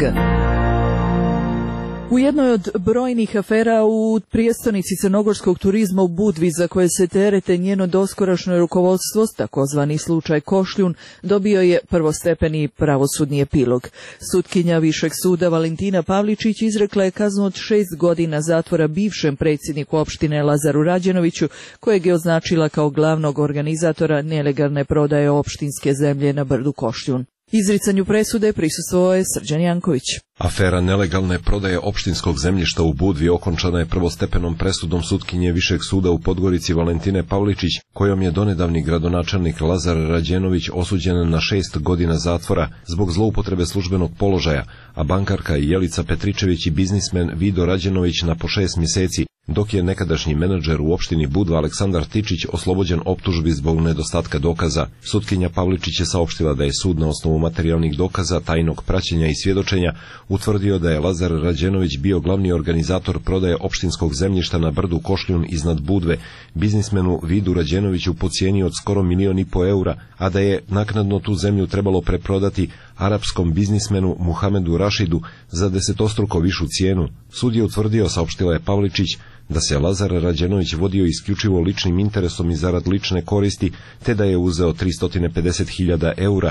U jednoj od brojnih afera u prijestolnici crnogorskog turizma u Budvi za koje se terete njeno doskorašnje rukovodstvo, takozvani slučaj Košljun, dobio je prvostepeni pravosudni epilog. Sutkinja Višeg suda Valentina Pavličić izrekla je kaznu od 6 godina zatvora bivšem predsjedniku opštine Lazaru Rađenoviću, kojeg je označila kao glavnog organizatora nelegalne prodaje opštinske zemlje na brdu Košljun. Izricanju presude prisustvovao je Srđan Janković. Afera nelegalne prodaje opštinskog zemljišta u Budvi okončana je prvostepenom presudom sutkinje Višeg suda u Podgorici Valentine Pavličić, kojom je donedavni gradonačelnik Lazar Rađenović osuđen na 6 godina zatvora zbog zloupotrebe službenog položaja, a bankarka Jelica Petričević i biznismen Vido Rađenović na po 6 mjeseci, dok je nekadašnji menadžer u opštini Budva Aleksandar Tičić oslobođen optužbi zbog nedostatka dokaza. Sutkinja Pavličić je saopštila da je sud na osnovu materijalnih dokaza, tajnog praćenja i svjedočenja utvrdio da je Lazar Rađenović bio glavni organizator prodaje opštinskog zemljišta na brdu Košljun iznad Budve, biznismenu Vidu Rađenoviću po cijeni od skoro 1,5 miliona eura, a da je naknadno tu zemlju trebalo preprodati arapskom biznismenu Muhamedu Rašidu za 10-struko višu cijenu. Sud je utvrdio, saopštila je Pavličić, da se Lazar Rađenović vodio isključivo ličnim interesom i zarad lične koristi, te da je uzeo 350.000 eura.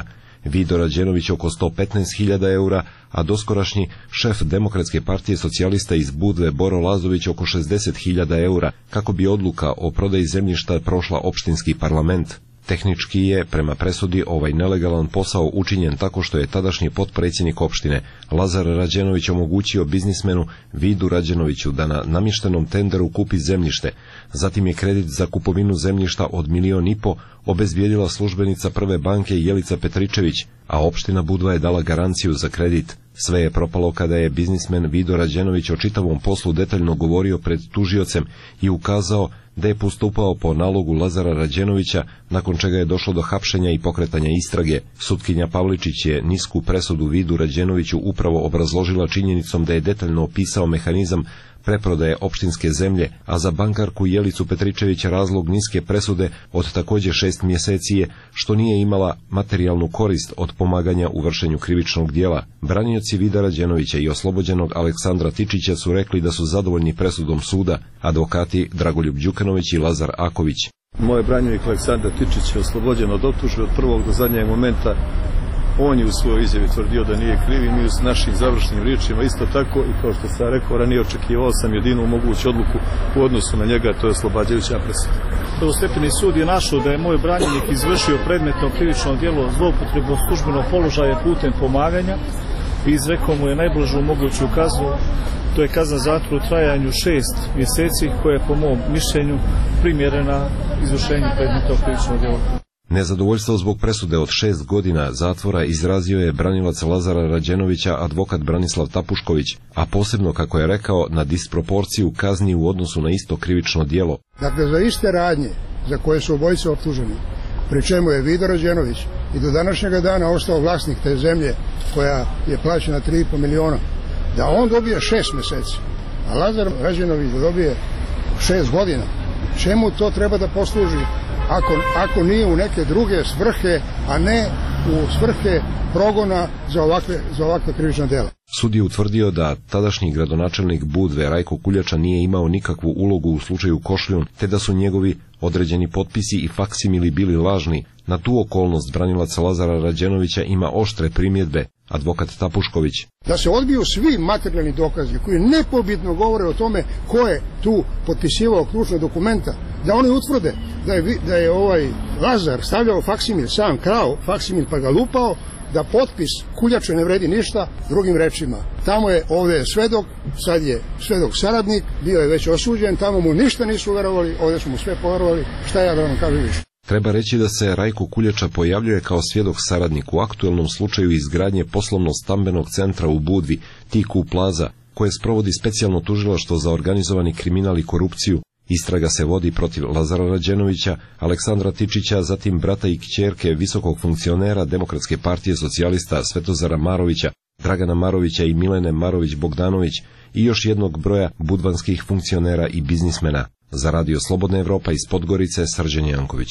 Vido Rađenović oko 115.000 eura, a doskorašnji šef Demokratske partije socijalista iz Budve Boro Lazović oko 60.000 eura, kako bi odluka o prodaji zemljišta prošla opštinski parlament. Tehnički je, prema presudi, ovaj nelegalan posao učinjen tako što je tadašnji potpredsjednik opštine Lazar Rađenović omogućio biznismenu Vidu Rađenoviću da na namještenom tenderu kupi zemljište. Zatim je kredit za kupovinu zemljišta od 1,5 miliona obezbijedila službenica Prve banke Jelica Petričević, a opština Budva je dala garanciju za kredit. Sve je propalo kada je biznismen Vido Rađenović o čitavom poslu detaljno govorio pred tužiocem i ukazao da je postupao po nalogu Lazara Rađenovića, nakon čega je došlo do hapšenja i pokretanja istrage. Sutkinja Pavličić je nisku presudu Vidu Rađenoviću upravo obrazložila činjenicom da je detaljno opisao mehanizam preprodaje opštinske zemlje, a za bankarku Jelicu Petričević razlog niske presude od također 6 mjeseci je što nije imala materijalnu korist od pomaganja u vršenju krivičnog dijela. Branioci Vida Rađenovića i oslobođenog Aleksandra Tičića su rekli da su zadovoljni presudom suda, advokati Dragoljub Đukanović i Lazar Aković. Moj branjenik Aleksandar Tičić je oslobođen od optužbe od prvog do zadnjeg momenta. On je u svojoj izjavi tvrdio da nije kriv i mi s našim završnim riječima isto tako, i kao što sam rekao ranije, očekivao sam jedinu moguću odluku u odnosu na njega, to je oslobađajuća presuda. Prvostepeni sud je našao da je moj branjenik izvršio predmetno krivično djelo zloupotrebom službenog položaja putem pomaganja i izrekao mu je najblažu moguću kaznu, to je kazna zatvora u trajanju 6 mjeseci, koja je po mom mišljenju primjerena izvršenju predmetnog krivičnog djela. Nezadovoljstvo zbog presude od 6 godina zatvora izrazio je branilac Lazara Rađenovića advokat Branislav Tapušković, a posebno, kako je rekao, na disproporciju kazni u odnosu na isto krivično djelo. Dakle, za iste radnje za koje su obojice optuženi, pri čemu je Vido Rađenović i do današnjega dana ostao vlasnik te zemlje koja je plaćena 3,5 miliona, da on dobije 6 mjeseci, a Lazar Rađenović dobije 6 godina. Čemu to treba da posluži ako nije u neke druge svrhe, a ne u svrhe progona za ovakve krivična djela? Sud je utvrdio da tadašnji gradonačelnik Budve Rajko Kuljača nije imao nikakvu ulogu u slučaju Košljun, te da su njegovi određeni potpisi i faksimili bili lažni. Na tu okolnost branilac Lazara Rađenovića ima oštre primjedbe. Advokat Tapušković: da se odbiju svi materijalni dokazi koji nepobitno govore o tome ko je tu potpisivao ključne dokumenta, da oni utvrde da je ovaj Lazar stavljao faksimil, sam krao faksimil pa ga lupao, da potpis Kuljače ne vredi ništa. Drugim rečima, tamo je ovdje svedok, sad je svedok saradnik, bio je već osuđen, tamo mu ništa nisu verovali, ovdje su mu sve povjerovali. Šta ja da vam kažem više? Treba reći da se Rajko Kuljača pojavljuje kao svjedok saradnik u aktuelnom slučaju izgradnje poslovno-stambenog centra u Budvi, Tiku Plaza, koje sprovodi specijalno tužilaštvo za organizovani kriminal i korupciju. Istraga se vodi protiv Lazara Rađenovića, Aleksandra Tičića, zatim brata i kćerke visokog funkcionera Demokratske partije socijalista Svetozara Marovića, Dragana Marovića i Milene Marović-Bogdanović i još jednog broja budvanskih funkcionera i biznismena. Za Radio Slobodna Evropa iz Podgorice, Srđan Janković.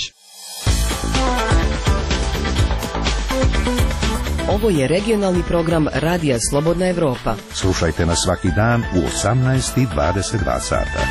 Ovo je regionalni program Radija Slobodna Evropa. Slušajte nas svaki dan u 18:22 sata.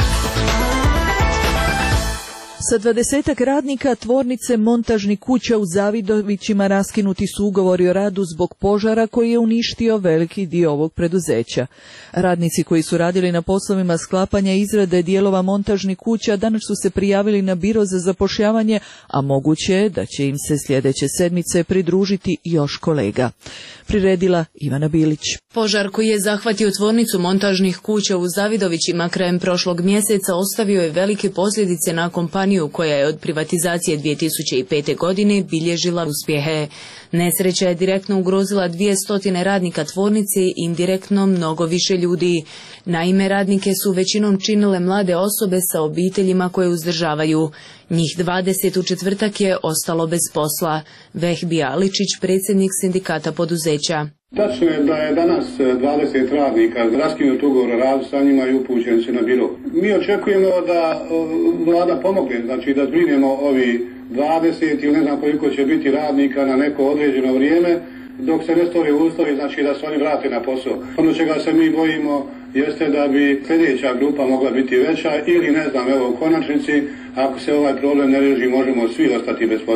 Sa 20-ak radnika tvornice montažnih kuća u Zavidovićima raskinuti su ugovori o radu zbog požara koji je uništio veliki dio ovog preduzeća. Radnici koji su radili na poslovima sklapanja i izrade dijelova montažnih kuća danas su se prijavili na biro za zapošljavanje, a moguće je da će im se sljedeće sedmice pridružiti još kolega. Priredila Ivana Bilić. Požar koji je zahvatio tvornicu montažnih kuća u Zavidovićima krajem prošlog mjeseca ostavio je velike posljedice na kompaniju koja je od privatizacije 2005. godine bilježila uspjehe. Nesreća je direktno ugrozila 200 radnika tvornice i indirektno mnogo više ljudi. Naime, radnike su većinom činile mlade osobe sa obiteljima koje uzdržavaju. Njih 20 u četvrtak je ostalo bez posla. Vehbi Aličić, predsjednik sindikata poduzeća. Tačno je da je danas 20 radnika raskinut ugovor o radu sa njima i upućen se na biro. Mi očekujemo da vlada pomogne, znači da zbrinemo ovi 20 ili ne znam koliko će biti radnika na neko određeno vrijeme, dok se ne stvore uslovi, znači da se oni vrate na posao. Ono čega se mi bojimo jeste da bi sljedeća grupa mogla biti veća ili ne znam, evo u konačnici, ako se ovaj problem ne riješi, možemo svi ostati bez posla.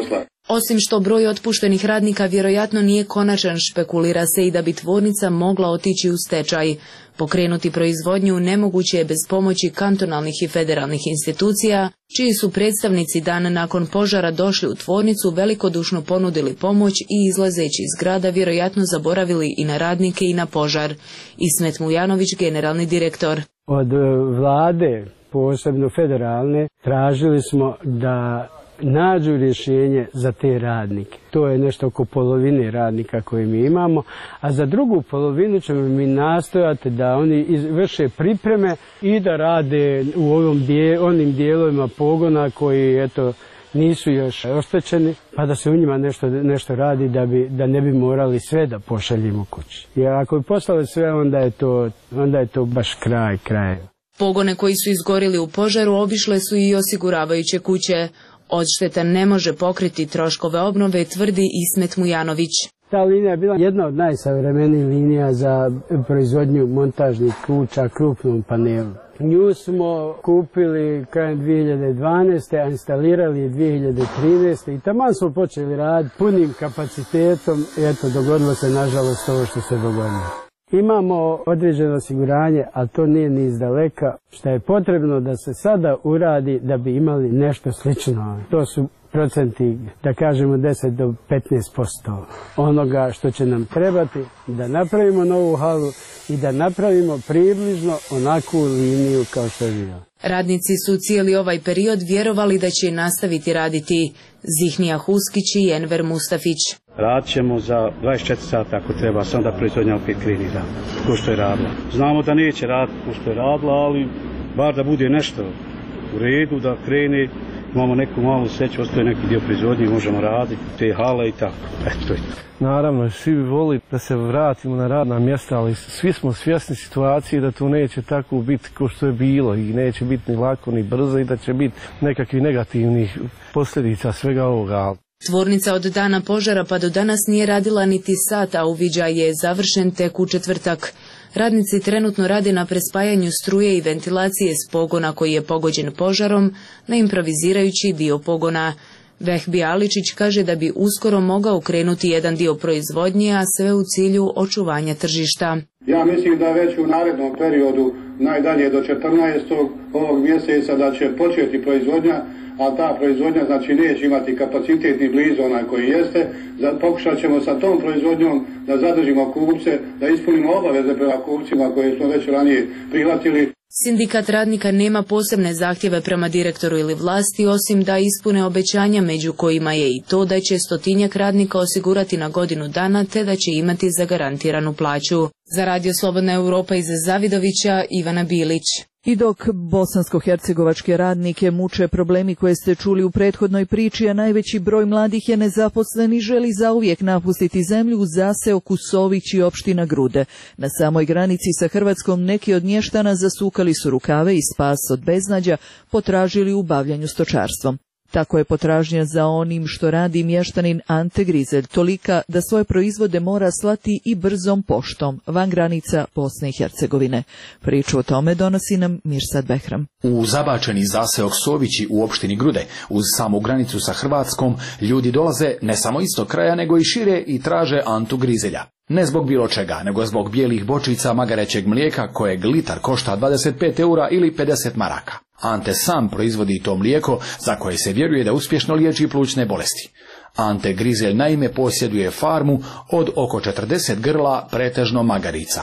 Osim što broj otpuštenih radnika vjerojatno nije konačan, špekulira se i da bi tvornica mogla otići u stečaj. Pokrenuti proizvodnju nemoguće je bez pomoći kantonalnih i federalnih institucija, čiji su predstavnici dan nakon požara došli u tvornicu, velikodušno ponudili pomoć i izlazeći iz grada vjerojatno zaboravili i na radnike i na požar. Ismet Mujanović, generalni direktor. Od vlade, posebno federalne, tražili smo da nađu rješenje za te radnike. To je nešto oko polovine radnika koje mi imamo, a za drugu polovinu ćemo mi nastojati da oni vrše pripreme i da rade u onim dijelovima pogona koji nisu još oštećeni, pa da se u njima nešto radi da ne bi morali sve da pošaljimo kući. Jer ako bi poslali sve, onda je to baš kraj kraja. Pogone koji su izgorili u požaru obišle su i osiguravajuće kuće. Odšteta ne može pokriti troškove obnove, tvrdi Ismet Mujanović. Ta linija je bila jedna od najsavremenijih linija za proizvodnju montažnih kuća krupnom panelu. Nju smo kupili krajem 2012. a instalirali 2013. i taman smo počeli raditi punim kapacitetom i dogodilo se nažalost ovo što se dogodilo. Imamo određeno osiguranje, ali to nije ni izdaleka, što je potrebno da se sada uradi da bi imali nešto slično. To su procenti, da kažemo 10 do 15% onoga što će nam trebati da napravimo novu halu i da napravimo približno onakvu liniju kao što je bila. Radnici su cijeli ovaj period vjerovali da će nastaviti raditi. Zihnija Huskić i Enver Mustafić. Radit ćemo za 24 sata ako treba, samo da proizvodnja opet kreni ko što je radila. Znamo da neće raditi ko što je radila, ali bar da bude nešto u redu, da krene. Imamo neku malu sreću, ostaje neki dio proizvodnje, možemo raditi, te hale i tako. Eto je to. Naravno, svi bi voli da se vratimo na radna mjesta, ali svi smo svjesni situacije da to neće tako biti kao što je bilo i neće biti ni lako ni brzo i da će biti nekakvih negativnih posljedica svega ovoga. Tvornica od dana požara pa do danas nije radila niti sat, a uviđaj je završen tek u četvrtak. Radnici trenutno rade na prespajanju struje i ventilacije s pogona koji je pogođen požarom na improvizirajući dio pogona. Vehbi Aličić kaže da bi uskoro mogao krenuti jedan dio proizvodnje, a sve u cilju očuvanja tržišta. Ja mislim da već u narednom periodu, najdalje do 14. ovog mjeseca, da će početi proizvodnja, a ta proizvodnja znači neće imati kapacitet ni blizu onaj koji jeste. Pokušat ćemo sa tom proizvodnjom da zadržimo kupce, da ispunimo obaveze prema kupcima koje smo već ranije prihvatili. Sindikat radnika nema posebne zahtjeve prema direktoru ili vlasti, osim da ispune obećanja, među kojima je i to da će 100-tinjak radnika osigurati na godinu dana te da će imati zagarantiranu plaću. Za Radio Slobodna Europa iz Zavidovića, Ivana Bilić. I dok bosansko-hercegovačke radnike muče problemi koje ste čuli u prethodnoj priči, a najveći broj mladih je nezaposlen i želi zauvijek napustiti zemlju, u zaseoku Sović i opština Grude. Na samoj granici sa Hrvatskom neki od mještana zasukali su rukave i spas od beznađa potražili u bavljanju stočarstvom. Tako je potražnja za onim što radi mještanin Ante Grizelj tolika da svoje proizvode mora slati i brzom poštom van granica Bosne i Hercegovine. Priču o tome donosi nam Mirsad Behram. U zabačeni zaseok Sovići u opštini Grude, uz samu granicu sa Hrvatskom, ljudi dolaze ne samo iz tog kraja nego i šire i traže Antu Grizelja. Ne zbog bilo čega, nego zbog bijelih bočica magarećeg mlijeka kojeg litar košta 25 eura ili 50 maraka. Ante sam proizvodi to mlijeko za koje se vjeruje da uspješno liječi plućne bolesti. Ante Grizelj naime posjeduje farmu od oko 40 grla, pretežno magarica.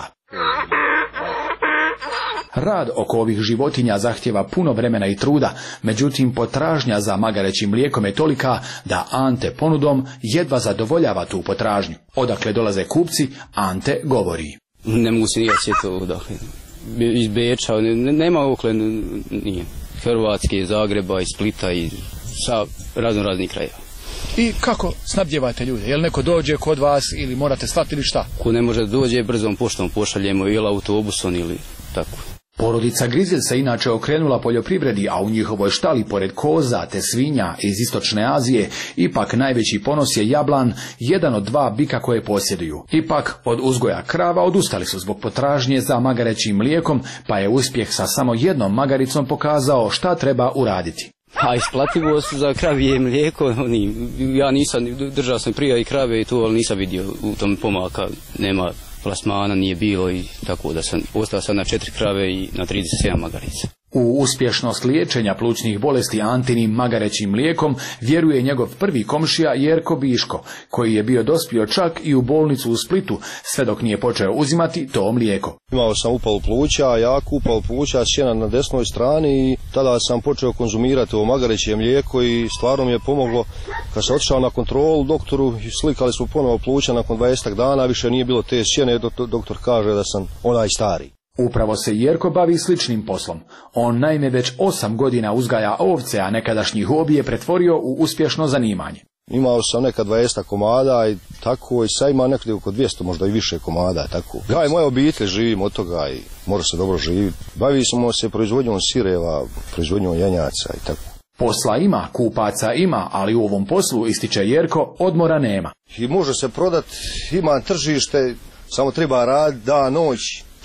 Rad oko ovih životinja zahtjeva puno vremena i truda, međutim potražnja za magarećim mlijekom je tolika da Ante ponudom jedva zadovoljava tu potražnju. Odakle dolaze kupci, Ante govori. Ne mogu se nijeti to iz Beča, nema okle, nije. Hrvatske, Zagreba, iz Splita i sa raznih krajeva. I kako snabdjevate ljude? Jel neko dođe kod vas ili morate slati ili šta? Ko ne može dođe, brzom poštom pošaljemo ili autobusom ili tako. Porodica Grizelj se inače okrenula poljoprivredi, a u njihovoj štali pored koza te svinja iz istočne Azije ipak najveći ponos je jablan, jedan od 2 bika koje posjeduju. Ipak od uzgoja krava odustali su zbog potražnje za magarećim mlijekom, pa je uspjeh sa samo jednom magaricom pokazao šta treba uraditi. A isplativo su za kravije mlijeko, ja nisam, držao sam prije i krave i to, ali nisam vidio u tom pomaka, nema plasmana, nije bilo i tako da sam ostao sad na 4 krave i na 37 magarica. U uspješnost liječenja plućnih bolesti Antinim magarećim mlijekom vjeruje njegov prvi komšija Jerko Biško, koji je bio dospio čak i u bolnicu u Splitu, sve dok nije počeo uzimati to mlijeko. Imao sam upalu pluća, jaku upalu pluća, sjena na desnoj strani i tada sam počeo konzumirati ovo magareće mlijeko i stvarno mi je pomoglo. Kad sam otišao na kontrolu doktoru, slikali smo ponovo pluća nakon 20 dana, više nije bilo te sjene, doktor kaže da sam onaj stari. Upravo se Jerko bavi sličnim poslom. On naime već 8 godina uzgaja ovce, a nekadašnji hobi je pretvorio u uspješno zanimanje. Imao sam nekad 20 komada i tako, i sad ima nekada oko 200, možda i više komada, tako. Ja i moja obitelj živim od toga i može se dobro živjeti. Bavi smo se proizvodnjom sireva, proizvodnjom janjaca i tako. Posla ima, kupaca ima, ali u ovom poslu, ističe Jerko, odmora nema. I može se prodati, ima tržište, samo treba raditi dan, noć.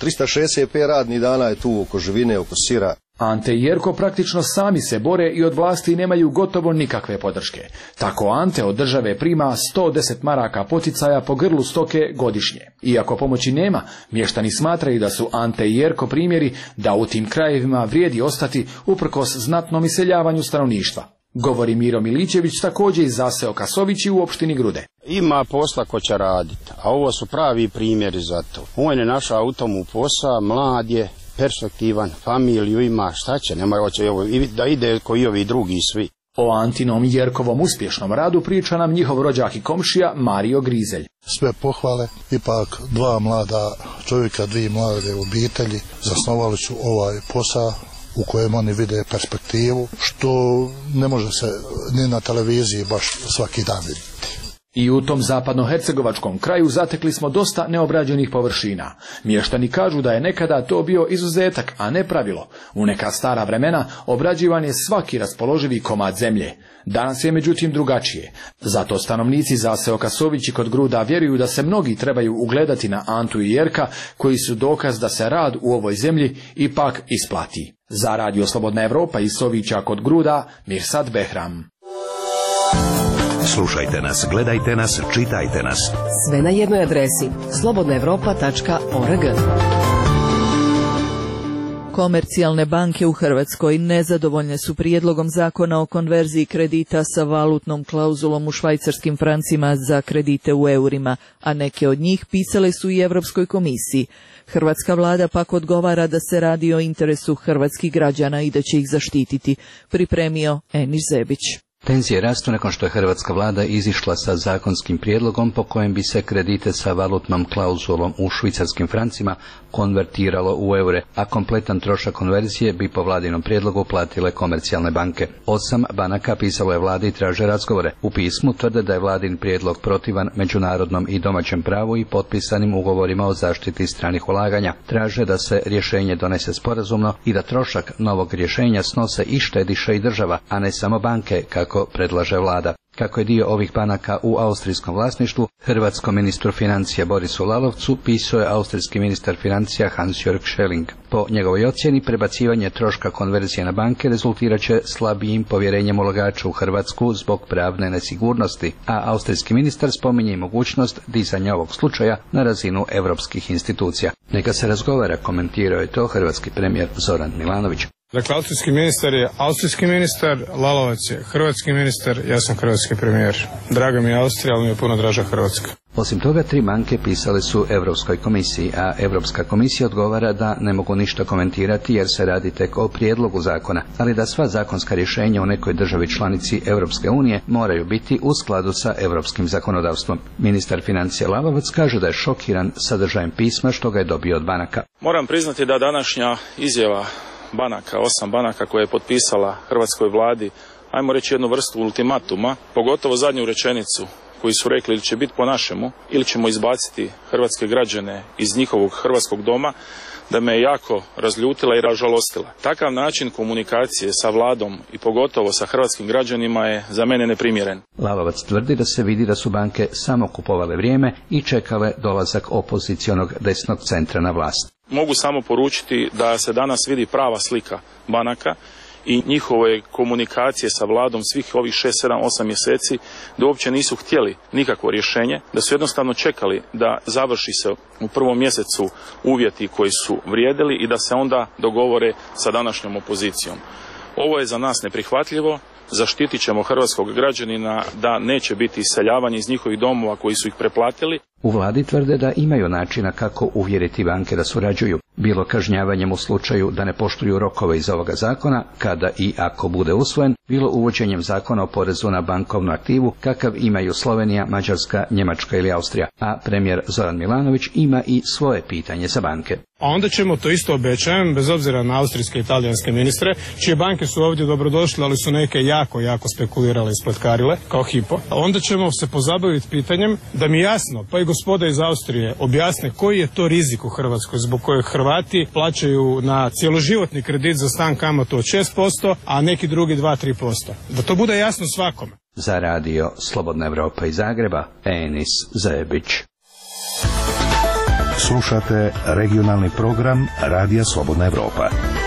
365 radnih dana je tu oko živine, oko sira. Ante i Jerko praktično sami se bore i od vlasti nemaju gotovo nikakve podrške. Tako Ante od države prima 110 maraka poticaja po grlu stoke godišnje. Iako pomoći nema, mještani smatraju da su Ante i Jerko primjeri da u tim krajevima vrijedi ostati uprkos znatnom iseljavanju stanovništva. Govori Miro Milićević, također iz zaseoka Sovići u opštini Grude. Ima posla ko će raditi, a ovo su pravi primjeri za to. On je našao u tomu posao, mlad je, perspektivan, familiju ima, šta će, nema da ide koji ovi drugi svi. O Antinom i Jerkovom uspješnom radu priča nam njihov rođak i komšija Mario Grizelj. Sve pohvale, ipak 2 mlada čovjeka, 2 mlade obitelji zasnovali su ovaj posao u kojem oni vide perspektivu, što ne može se ni na televiziji baš svaki dan vidjeti. I u tom zapadnohercegovačkom kraju zatekli smo dosta neobrađenih površina. Mještani kažu da je nekada to bio izuzetak, a ne pravilo. U neka stara vremena obrađivan je svaki raspoloživi komad zemlje. Danas je međutim drugačije. Zato stanovnici zaseoka Sovići kod Gruda vjeruju da se mnogi trebaju ugledati na Antu i Jerka, koji su dokaz da se rad u ovoj zemlji ipak isplati. Za Radio Slobodna Evropa iz Sovića kod Gruda, Mirsad Behram. Slušajte nas, gledajte nas, čitajte nas. Sve na jednoj adresi slobodnaevropa.org. Komercijalne banke u Hrvatskoj nezadovoljne su prijedlogom zakona o konverziji kredita sa valutnom klauzulom u švajcarskim francima za kredite u eurima, a neke od njih pisale su i Europskoj komisiji. Hrvatska vlada pak odgovara da se radi o interesu hrvatskih građana i da će ih zaštititi, pripremio Enis Zebić. Tenzije rastu nakon što je hrvatska vlada izišla sa zakonskim prijedlogom po kojem bi se kredite sa valutnom klauzulom u švicarskim francima konvertiralo u eure, a kompletan trošak konverzije bi po vladinom prijedlogu platile komercijalne banke. 8 banaka pisalo je vladi i traže razgovore. U pismu tvrde da je vladin prijedlog protivan međunarodnom i domaćem pravu i potpisanim ugovorima o zaštiti stranih ulaganja. Traže da se rješenje donese sporazumno i da trošak novog rješenja snose i štediše i država, a ne samo banke, kako predlaže vlada. Kako je dio ovih banaka u austrijskom vlasništvu, hrvatskom ministru financija Borisu Lalovcu pisao je austrijski ministar financija Hans-Jörg Schelling. Po njegovoj ocjeni, prebacivanje troška konverzije na banke rezultirat će slabijim povjerenjem ulagača u Hrvatsku zbog pravne nesigurnosti, a austrijski ministar spominje i mogućnost dizanja ovog slučaja na razinu europskih institucija. Neka se razgovara, komentirao je to hrvatski premijer Zoran Milanović. Dakle, austrijski ministar je austrijski ministar, Lalovac je hrvatski ministar, ja sam hrvatski premijer. Draga mi je Austrija, ali mi je puno draža Hrvatska. Osim toga, 3 banke pisale su Europskoj komisiji, a Europska komisija odgovara da ne mogu ništa komentirati jer se radi tek o prijedlogu zakona, ali da sva zakonska rješenja u nekoj državi članici Europske unije moraju biti u skladu sa europskim zakonodavstvom. Ministar financija Lalovac kaže da je šokiran sadržajem pisma što ga je dobio od banaka. Moram priznati da današnja izjava banaka, 8 banaka koje je potpisala hrvatskoj vladi, ajmo reći jednu vrstu ultimatuma, pogotovo zadnju rečenicu koji su rekli ili će biti po našemu ili ćemo izbaciti hrvatske građane iz njihovog hrvatskog doma, da me je jako razljutila i ražalostila. Takav način komunikacije sa vladom i pogotovo sa hrvatskim građanima je za mene neprimjeren. Lalovac tvrdi da se vidi da su banke samo kupovale vrijeme i čekale dolazak opozicionog desnog centra na vlast. Mogu samo poručiti da se danas vidi prava slika banaka i njihove komunikacije sa vladom svih ovih 6, 7, 8 mjeseci, da uopće nisu htjeli nikakvo rješenje, da su jednostavno čekali da završi se u prvom mjesecu uvjeti koji su vrijedili i da se onda dogovore sa današnjom opozicijom. Ovo je za nas neprihvatljivo. Zaštitit ćemo hrvatskog građanina da neće biti iseljavanje iz njihovih domova koji su ih preplatili. U vladi tvrde da imaju načina kako uvjeriti banke da surađuju, bilo kažnjavanjem u slučaju da ne poštuju rokove iz ovoga zakona, kada i ako bude usvojen, bilo uvođenjem zakona o porezu na bankovnu aktivu, kakav imaju Slovenija, Mađarska, Njemačka ili Austrija, a premijer Zoran Milanović ima i svoje pitanje za banke. A onda ćemo, to isto obećajem, bez obzira na austrijske i italijanske ministre, čije banke su ovdje dobrodošle, ali su neke jako spekulirale i spletkarile, kao Hypo. Onda ćemo se pozabaviti pitanjem da mi jasno, pa i gospoda iz Austrije, objasne koji je to rizik u Hrvatskoj zbog kojeg Hrvati plaćaju na cjeloživotni kredit za stan kamatu od 6%, a neki drugi 2-3%. Da to bude jasno svakome. Za radio Slobodna Evropa iz Zagreba, Enis Zebić. Slušate regionalni program Radija Slobodna Evropa.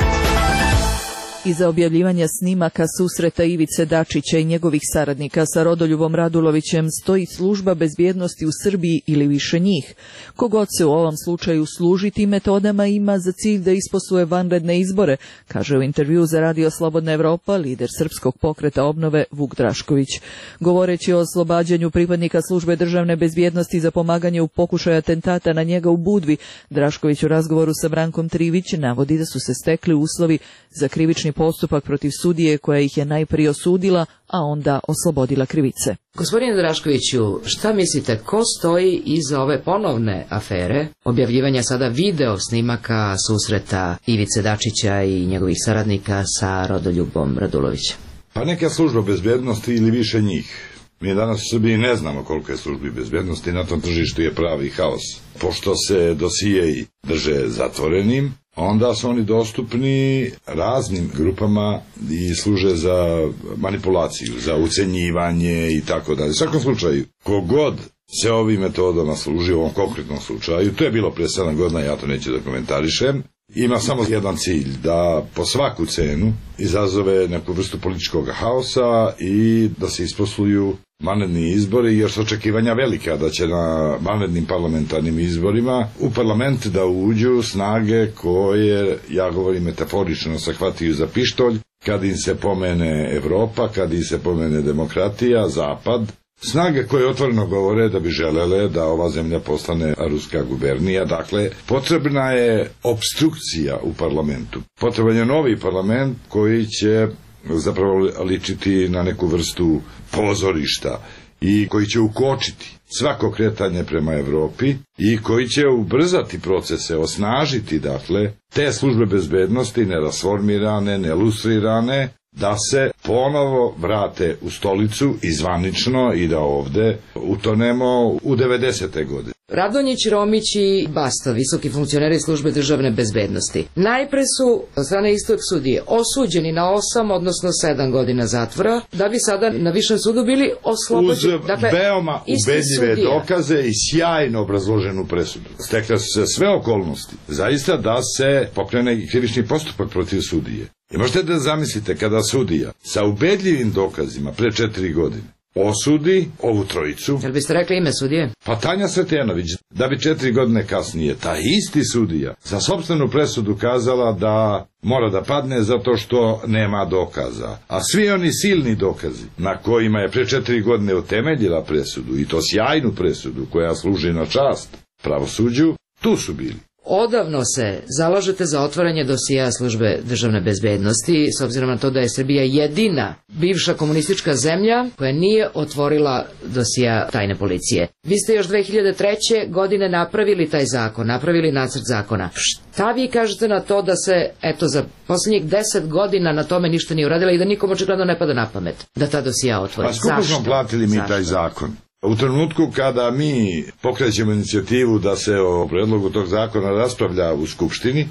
Iza objavljivanja snimaka susreta Ivice Dačića i njegovih saradnika sa Rodoljubom Radulovićem stoji služba bezbjednosti u Srbiji ili više njih. Kogod se u ovom slučaju služi tim metodama ima za cilj da isposluje vanredne izbore, kaže u intervju za Radio Slobodna Evropa lider Srpskog pokreta obnove Vuk Drašković. Govoreći o oslobađanju pripadnika službe državne bezbjednosti za pomaganje u pokušaju atentata na njega u Budvi, Drašković u razgovoru sa Brankom Trivić navodi da su se stekli uslovi za krivični postupak protiv sudije koja ih je najprije osudila, a onda oslobodila krivice. Gospodine Draškoviću, šta mislite, ko stoji iza ove ponovne afere, objavljivanja sada video snimaka susreta Ivice Dačića i njegovih saradnika sa Rodoljubom Radulovićem? Pa neka služba bezbjednosti ili više njih. Mi danas u Srbiji ne znamo koliko je službi bezbjednosti, na tom tržištu je pravi haos. Pošto se dosijeji drže zatvorenim, onda su oni dostupni raznim grupama i služe za manipulaciju, za ucenjivanje i tako dalje. U svakom slučaju, kogod se ovim metodama služi u ovom konkretnom slučaju, to je bilo prije 7 godina, ja to neću da komentarišem, ima samo jedan cilj, da po svaku cenu izazove neku vrstu političkog haosa i da se isposluju vanredni izbori, jer su očekivanja velika da će na vanrednim parlamentarnim izborima u parlament da uđu snage koje, ja govorim metaforično, se hvatiju za pištolj kad im se pomene Evropa, kad im se pomene demokratija, Zapad. Snage koje otvoreno govore da bi želele da ova zemlja postane ruska gubernija. Dakle, potrebna je opstrukcija u parlamentu. Potreban je novi parlament koji će zapravo ličiti na neku vrstu pozorišta i koji će ukočiti svako kretanje prema Evropi i koji će ubrzati procese, osnažiti dakle te službe bezbednosti nerasformirane, nelustrirane, da se ponovo vrate u stolicu i zvanično i da ovde utonemo u 90. godine. Radonjić, Romić i Basta, visoki funkcioneri službe državne bezbednosti, najpre su od strane istog sudije osuđeni na 8, odnosno 7 godina zatvora, da bi sada na višem sudu bili oslobođeni. Uz veoma ubedljive dokaze i sjajno obrazloženu presudu. Stekle su se sve okolnosti, zaista da se pokrene krivični postupak protiv sudije. I možete da zamislite kada sudija sa ubedljivim dokazima pre 4 godine osudi ovu trojicu. Jel biste rekli ime sudije? Pa Tanja Sretenović, da bi 4 godine kasnije taj isti sudija za sopstvenu presudu kazala da mora da padne zato što nema dokaza. A svi oni silni dokazi na kojima je pre 4 godine utemeljila presudu, i to sjajnu presudu koja služi na čast pravosuđu, tu su bili. Odavno se zalažete za otvaranje dosija službe državne bezbednosti, s obzirom na to da je Srbija jedina bivša komunistička zemlja koja nije otvorila dosija tajne policije. Vi ste još 2003. godine napravili taj zakon, napravili nacrt zakona. Šta vi kažete na to da se, eto, za posljednjih 10 godina na tome ništa nije uradila i da nikom očigledno ne pada na pamet da ta dosija otvori? Pa skupo smo platili mi taj zakon. U trenutku kada mi pokrećemo inicijativu da se o predlogu tog zakona raspravlja u Skupštini,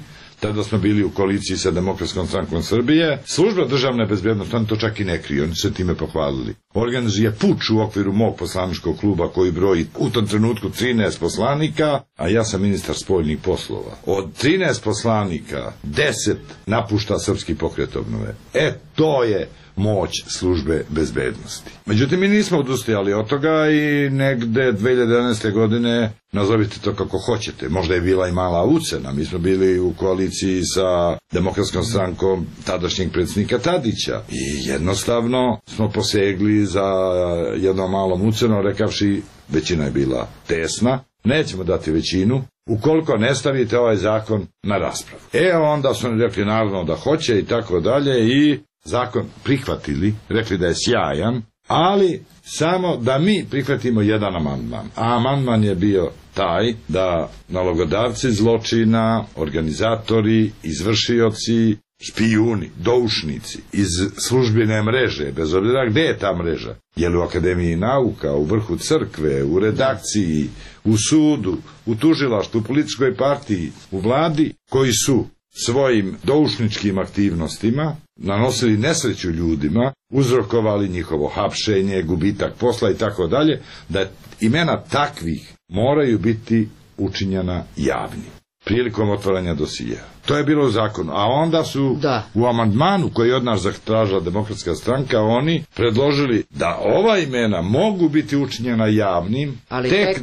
tada smo bili u koaliciji sa Demokratskom strankom Srbije. Služba državne bezbednosti, oni to čak i ne kriju, oni se time pohvalili. Organizuje puč u okviru mog poslaničkog kluba koji broji u tom trenutku 13 poslanika, a ja sam ministar spoljnih poslova. Od 13 poslanika 10 napušta Srpski pokret obnove. To je moć službe bezbednosti. Međutim, mi nismo odustajali od toga i negde 2011. godine, nazovite to kako hoćete, možda je bila i mala ucena. Mi smo bili u koaliciji sa Demokratskom strankom tadašnjeg predsjednika Tadića i jednostavno smo posegli za jednom malom ucenom, rekavši, većina je bila tesna, nećemo dati većinu ukoliko ne stavite ovaj zakon na raspravu. Onda su oni rekli naravno da hoće i tako dalje i zakon prihvatili, rekli da je sjajan, ali samo da mi prihvatimo jedan amandman. A amandman je bio taj da nalogodavci zločina, organizatori, izvršioci, špijuni, doušnici iz službene mreže, bez obzira gde je ta mreža, je li u Akademiji nauka, u vrhu crkve, u redakciji, u sudu, u tužilaštvu, u političkoj partiji, u vladi, koji su svojim doušničkim aktivnostima nanosili nesreću ljudima, uzrokovali njihovo hapšenje, gubitak posla i tako dalje, da imena takvih moraju biti učinjena javnim prilikom otvaranja dosija. To je bilo u zakonu. A onda su u amandmanu koji je od nas zatražila Demokratska stranka, oni predložili da ova imena mogu biti učinjena javnim tek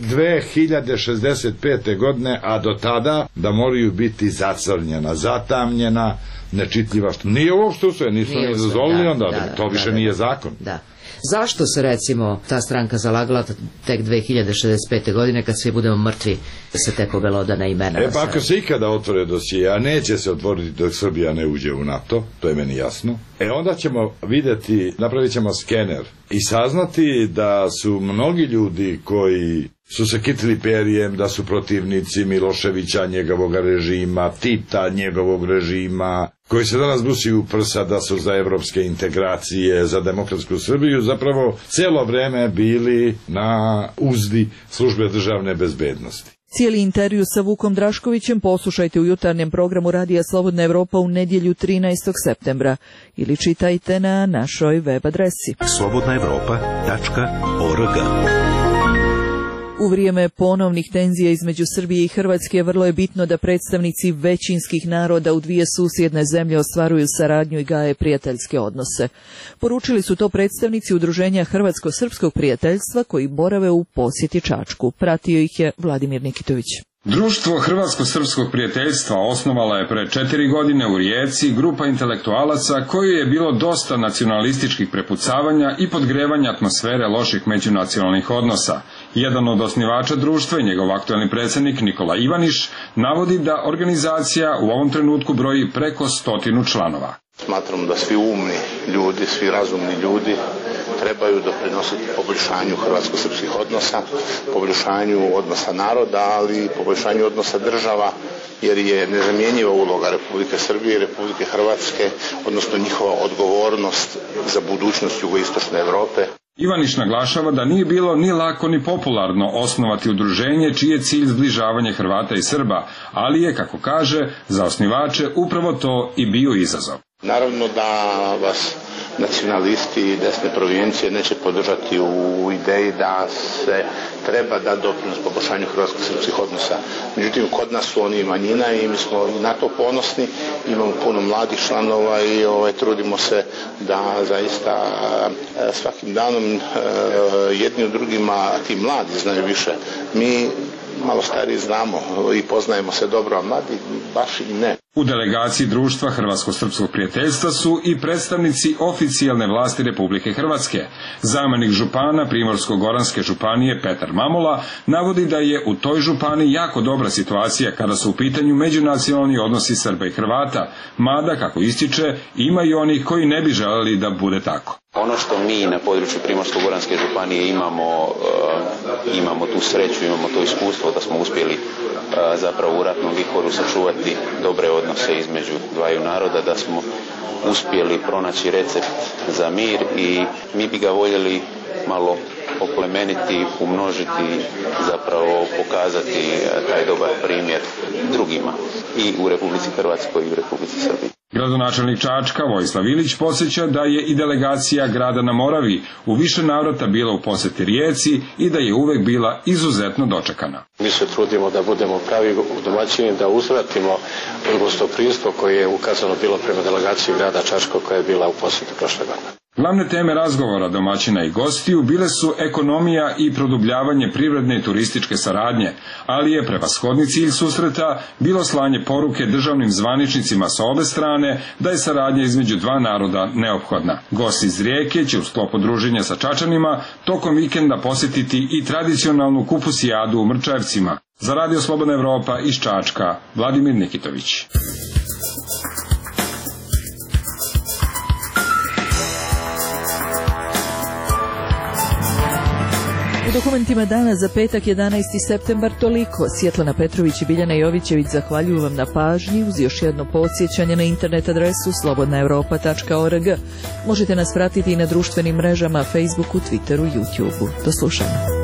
2065. godine, a do tada da moraju biti zacrnjena, zatamnjena, nečitljiva. Nije uopšte usvojeno, nismo ni dozvolili, onda to više nije zakon. Zašto se recimo ta stranka zalagala tek 2065. godine kad svi budemo mrtvi se te pobelodana imena? Pa ako se ikada otvore dosije, a neće se otvoriti dok Srbija ne uđe u NATO, to je meni jasno, onda ćemo vidjeti, napravit ćemo skener i saznati da su mnogi ljudi koji su se kitili perijem, da su protivnici Miloševića, njegovog režima, Tita, njegovog režima, koji se danas busi u prsa da su za evropske integracije, za demokratsku Srbiju, zapravo cijelo vreme bili na uzdi službe državne bezbednosti. Cijeli intervju sa Vukom Draškovićem poslušajte u jutarnjem programu Radija Slobodna Evropa u nedjelju 13. septembra ili čitajte na našoj web adresi slobodnaevropa.org. U vrijeme ponovnih tenzija između Srbije i Hrvatske vrlo je bitno da predstavnici većinskih naroda u dvije susjedne zemlje ostvaruju saradnju i gaje prijateljske odnose. Poručili su to predstavnici Udruženja Hrvatsko-srpskog prijateljstva koji borave u posjeti Čačku. Pratio ih je Vladimir Nikitović. Društvo Hrvatsko-srpskog prijateljstva osnovala je pre 4 godine u Rijeci grupa intelektualaca koju je bilo dosta nacionalističkih prepucavanja i podgrevanja atmosfere loših međunacionalnih odnosa. Jedan od osnivača društva i njegov aktuelni predsjednik Nikola Ivaniš navodi da organizacija u ovom trenutku broji preko 100 članova. Smatram da svi umni ljudi, svi razumni ljudi trebaju doprinositi poboljšanju hrvatsko-srpskih odnosa, poboljšanju odnosa naroda, ali i poboljšanju odnosa država, jer je nezamjenjiva uloga Republike Srbije i Republike Hrvatske, odnosno njihova odgovornost za budućnost jugoistočne Europe. Ivaniš naglašava da nije bilo ni lako ni popularno osnovati udruženje čiji je cilj zbližavanje Hrvata i Srba, ali je, kako kaže, za osnivače upravo to i bio izazov. Naravno da vas nacionalisti i desne provincije neće podržati u ideji da se treba da doprinos poboljšanju hrvatsko-srpskih odnosa. Međutim, kod nas su oni manjina i mi smo na to ponosni, imamo puno mladih članova i trudimo se da zaista svakim danom jedni od drugima, ti mladi znaju više. Mi malo stariji znamo i poznajemo se dobro, a mladi baš i ne. U delegaciji društva Hrvatsko-srpskog prijateljstva su i predstavnici oficijalne vlasti Republike Hrvatske. Zamenik župana Primorsko-goranske županije Petar Mamola navodi da je u toj županiji jako dobra situacija kada su u pitanju međunacionalni odnosi Srba i Hrvata, mada, kako ističe, ima i onih koji ne bi želeli da bude tako. Ono što mi na području Primorsko-goranske županije imamo tu sreću, imamo to iskustvo da smo uspjeli zapravo u ratnom vihoru sačuvati dobre odnose između dvaju naroda, da smo uspjeli pronaći recept za mir i mi bi ga voljeli malo oplemeniti, umnožiti, zapravo pokazati taj dobar primjer drugima i u Republici Hrvatskoj i u Republici Srbiji. Gradonačelnik Čačka Vojislav Ilić podsjeća da je i delegacija grada na Moravi u više navrata bila u posjeti Rijeci i da je uvek bila izuzetno dočekana. Mi se trudimo da budemo pravi domaćini, da uzvratimo gostoprimstvo koje je ukazano bilo prema delegaciji grada Čačka koja je bila u posjeti prošle godine. Glavne teme razgovora domaćina i gostiju bile su ekonomija i produbljavanje privredne i turističke saradnje, ali je prevashodni cilj susreta bilo slanje poruke državnim zvaničnicima sa obe strane da je saradnja između dva naroda neophodna. Gosti iz Rijeke će u sklopu druženja sa Čačanima tokom vikenda posjetiti i tradicionalnu kupusijadu u Mrčajevcima. Za Radio Slobodna Evropa iz Čačka, Vladimir Nikitović. U dokumentima dana za petak 11. septembar toliko. Svjetlana Petrović i Biljana Jovićević zahvaljuju vam na pažnji uz još jedno podsjećanje na internet adresu slobodnaevropa.org. Možete nas pratiti i na društvenim mrežama Facebooku, Twitteru, YouTubeu. Do slušanja.